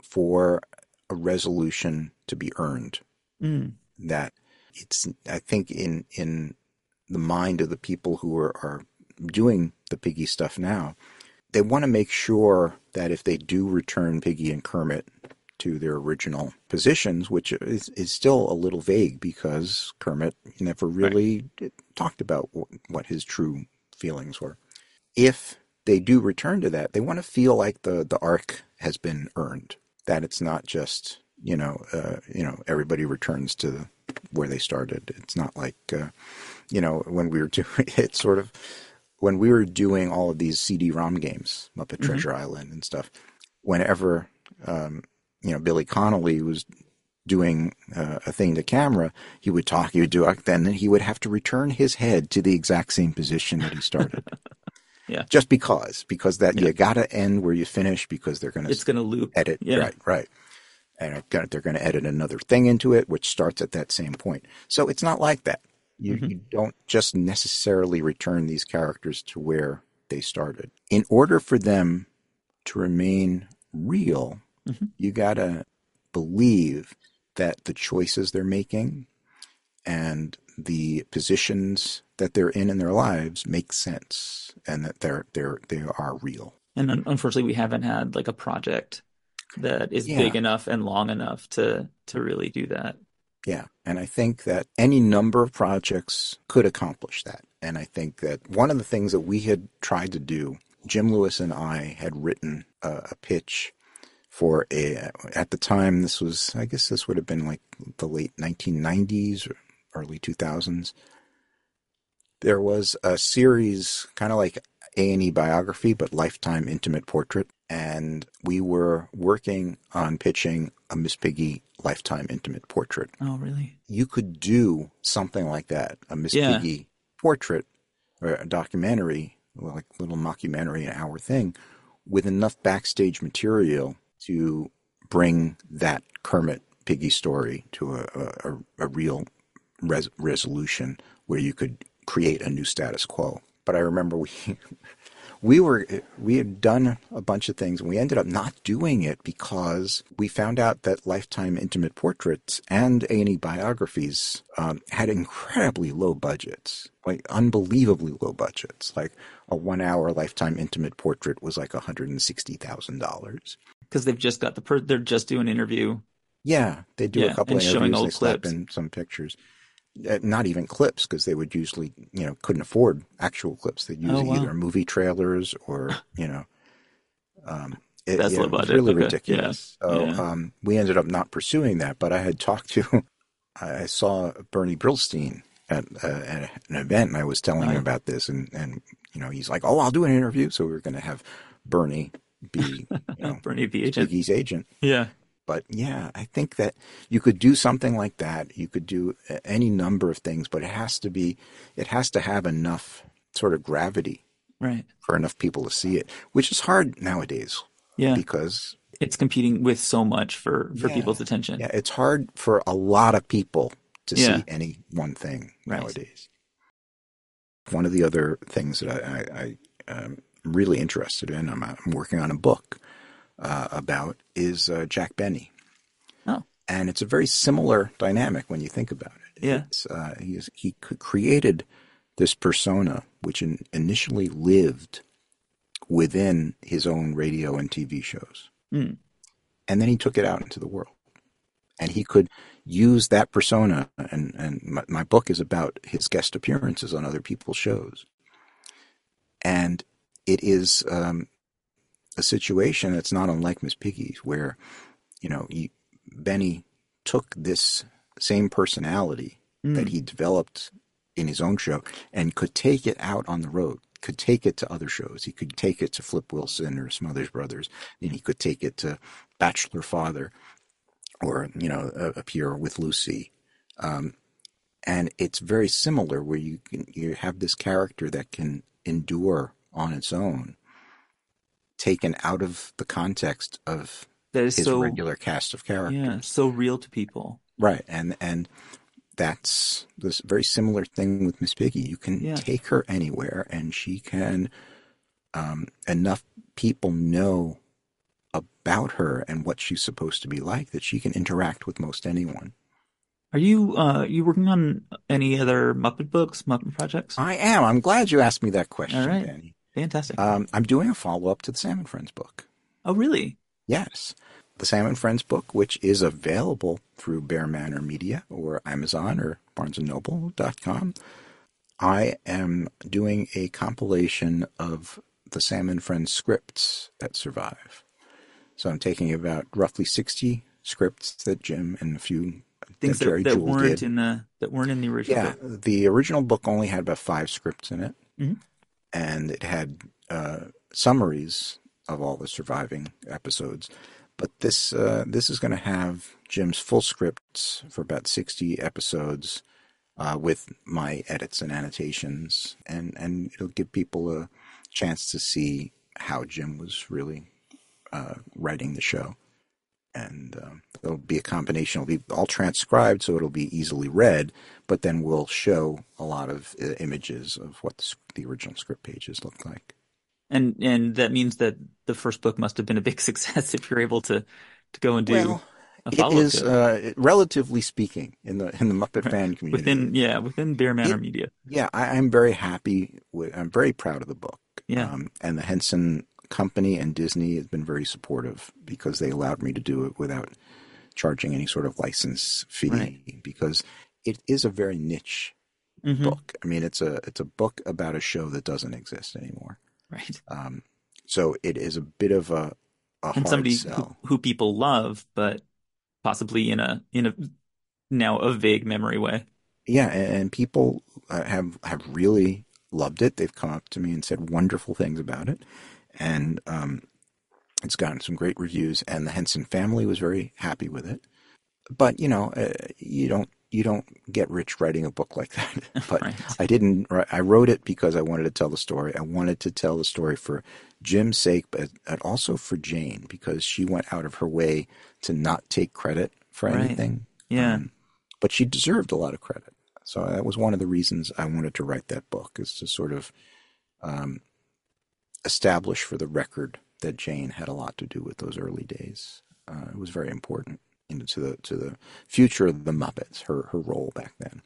for a resolution to be earned. Mm. That it's, I think in, in the mind of the people who are, are doing the Piggy stuff now, they want to make sure that if they do return Piggy and Kermit to their original positions, which is, is still a little vague because Kermit never really right. talked about w- what his true feelings were. If they do return to that, they want to feel like the, the arc has been earned, that it's not just, you know, uh, you know, everybody returns to where they started. It's not like, uh, you know, when we were doing it sort of, when we were doing all of these C D ROM games, Muppet mm-hmm. Treasure Island and stuff, whenever, um, you know, Billy Connolly was doing uh, a thing to camera, he would talk, he would do it, then he would have to return his head to the exact same position that he started. yeah. Just because, because that yeah. you got to end where you finish because they're going to it's going to loop. Edit. Yeah. Right, right. And they're going to edit another thing into it, which starts at that same point. So it's not like that. You, mm-hmm. you don't just necessarily return these characters to where they started. In order for them to remain real, mm-hmm. you got to believe that the choices they're making and the positions that they're in in their lives make sense and that they're they're they are real. And unfortunately, we haven't had like a project that is yeah. big enough and long enough to to really do that. Yeah, and I think that any number of projects could accomplish that. And I think that one of the things that we had tried to do, Jim Lewis and I had written a, a pitch for a, at the time, this was, I guess this would have been like the late nineteen nineties or early two thousands. There was a series, kind of like A and E Biography, but Lifetime Intimate Portrait. And we were working on pitching a Miss Piggy Lifetime Intimate Portrait. Oh, really? You could do something like that, a Miss yeah. Piggy portrait or a documentary, like a little mockumentary, an hour thing, with enough backstage material to bring that Kermit Piggy story to a, a, a real res- resolution where you could create a new status quo. But I remember we we were we had done a bunch of things and we ended up not doing it because we found out that Lifetime Intimate Portraits and A and E Biographies um, had incredibly low budgets, like unbelievably low budgets. Like a one-hour Lifetime Intimate Portrait was like one hundred sixty thousand dollars. Because they've just got the per- they're just doing an interview. Yeah, they do yeah, a couple of showing interviews. Old they slap clips. in some pictures. uh, not even clips, because they would usually, you know, couldn't afford actual clips. They'd use Oh, wow. either movie trailers or, you know, um, it, That's yeah, low it was budget. really Okay. ridiculous. Yeah. So Yeah. um, we ended up not pursuing that. But I had talked to, I saw Bernie Brillstein at, uh, at an event, and I was telling him Right. about this, and, and you know, he's like, "Oh, I'll do an interview." So we were going to have Bernie be, you know, Bernie the agent. Piggy's agent. Yeah. But yeah, I think that you could do something like that. You could do a- any number of things, but it has to be, it has to have enough sort of gravity Right. for enough people to see it, which is hard nowadays. Yeah. Because it's competing with so much for, for Yeah. people's attention. yeah, it's hard for a lot of people to Yeah. see any one thing Right. nowadays. One of the other things that I, I, I am really interested in, I'm, I'm working on a book uh, about, is uh, Jack Benny. Oh. And it's a very similar dynamic when you think about it. Yeah. It's, uh, he, is, he c- created this persona, which in, initially lived within his own radio and T V shows. Mm. And then he took it out into the world. And he could use that persona, and, and my, my book is about his guest appearances on other people's shows. And it is um, a situation that's not unlike Miss Piggy's, where, you know, he, Benny took this same personality Mm. that he developed in his own show and could take it out on the road, could take it to other shows. He could take it to Flip Wilson or Smothers Brothers, and he could take it to Bachelor Father, or, you know, uh, appear with Lucy. Um, and it's very similar, where you can, you have this character that can endure on its own, taken out of the context of That is his so regular cast of characters. Yeah, so real to people. Right. And, and that's this very similar thing with Miss Piggy. You can Yeah. take her anywhere, and she can, um, enough people know about her and what she's supposed to be like, that she can interact with most anyone. Are you uh you working on any other Muppet books, Muppet projects? I am. I'm glad you asked me that question, All right. Danny. Fantastic. Um, I'm doing a follow-up to the Sam and Friends book. Oh, really? Yes. The Sam and Friends book, which is available through Bear Manor Media or Amazon or barnes and noble dot com. I am doing a compilation of the Sam and Friends scripts that survive. So I'm taking about roughly sixty scripts that Jim and a few Things that that, Jerry that Jewell weren't did. in the that weren't in the original Yeah, book. the original book only had about five scripts in it, Mhm. and it had uh, summaries of all the surviving episodes. But this uh, this is going to have Jim's full scripts for about sixty episodes, uh, with my edits and annotations, and, and it'll give people a chance to see how Jim was really uh, writing the show. And um, it'll be a combination. It'll be all transcribed, so it'll be easily read, but then we'll show a lot of uh, images of what the, the original script pages look like. And and that means that the first book must have been a big success if you're able to to go and do Well, a it follow-up is, to it. uh, relatively speaking, in the in the Muppet fan community. Within yeah, within Bear Manor It- Media. Yeah, I, I'm very happy with. I'm very proud of the book. Yeah. Um, and the Henson Company and Disney has been very supportive, because they allowed me to do it without charging any sort of license fee, Right. because it is a very niche Mhm. book. I mean, it's a it's a book about a show that doesn't exist anymore. Right. Um, so it is a bit of a a And hard somebody sell. who, who people love, but possibly in a in a now a vague memory way. Yeah, and, and people uh, have have really loved it. They've come up to me and said wonderful things about it, and um, it's gotten some great reviews. And the Henson family was very happy with it. But you know, uh, you don't you don't get rich writing a book like that. But Right. I didn't. I wrote it because I wanted to tell the story. I wanted to tell the story for Jim's sake, but and also for Jane, because she went out of her way to not take credit for Right. anything. Yeah. Um, but she deserved a lot of credit. So that was one of the reasons I wanted to write that book, is to sort of um, establish for the record that Jane had a lot to do with those early days. Uh, it was very important, you know, to the to the future of the Muppets, her her role back then.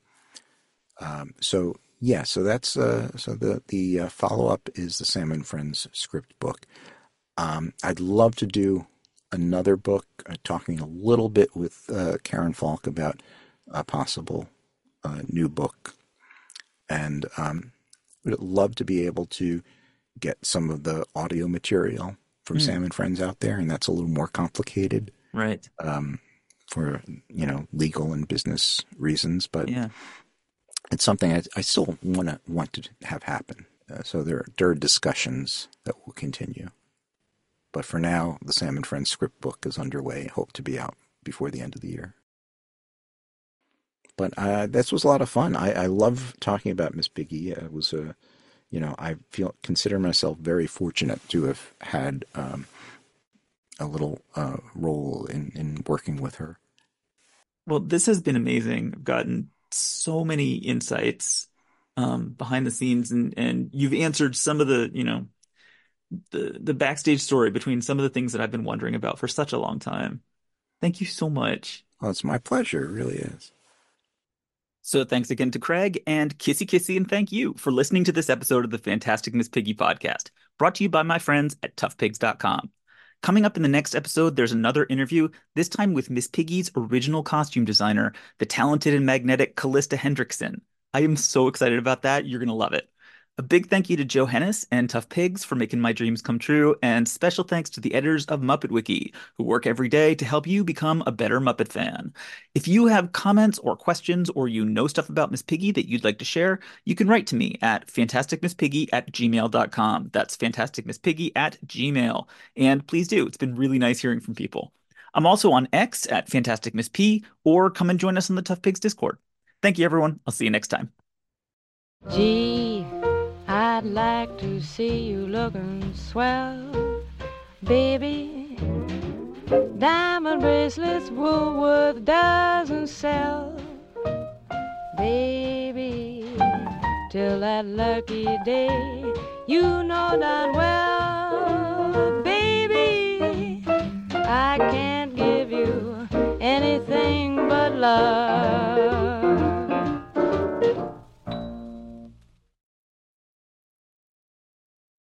Um, so yeah, so that's uh, so the the uh, follow up is the Sam and Friends script book. Um, I'd love to do another book, uh, talking a little bit with uh, Karen Falk about a possible uh, new book. And um, would love to be able to get some of the audio material from Mm. Sam and Friends out there, and that's a little more complicated. Right. Um, for, you know, legal and business reasons, but Yeah. it's something I, I still want to want to have happen. Uh, so there, there are discussions that will continue. But for now, the Sam and Friends script book is underway. Hope to be out before the end of the year. But uh, this was a lot of fun. I, I love talking about Miss Piggy. It was a, you know, I feel consider myself very fortunate to have had um, a little uh, role in, in working with her. Well, this has been amazing. I've gotten so many insights um, behind the scenes, and, and you've answered some of the, you know, the the backstage story between some of the things that I've been wondering about for such a long time. Thank you so much. Well, it's my pleasure. It really is. So thanks again to Craig, and kissy kissy, and thank you for listening to this episode of the Fantastic Miss Piggy podcast, brought to you by my friends at tough pigs dot com. Coming up in the next episode, there's another interview, this time with Miss Piggy's original costume designer, the talented and magnetic Callista Hendrickson. I am so excited about that. You're going to love it. A big thank you to Joe Hennis and Tough Pigs for making my dreams come true, and special thanks to the editors of Muppet Wiki, who work every day to help you become a better Muppet fan. If you have comments or questions, or you know stuff about Miss Piggy that you'd like to share, you can write to me at fantastic miss piggy at gmail dot com. That's fantastic miss piggy at gmail. And please do. It's been really nice hearing from people. I'm also on X at fantastic miss p, or come and join us on the Tough Pigs Discord. Thank you, everyone. I'll see you next time. Gee, I'd like to see you looking swell, baby. Diamond bracelets Woolworth doesn't sell, baby. Till that lucky day, you know darn well, baby. I can't give you anything but love.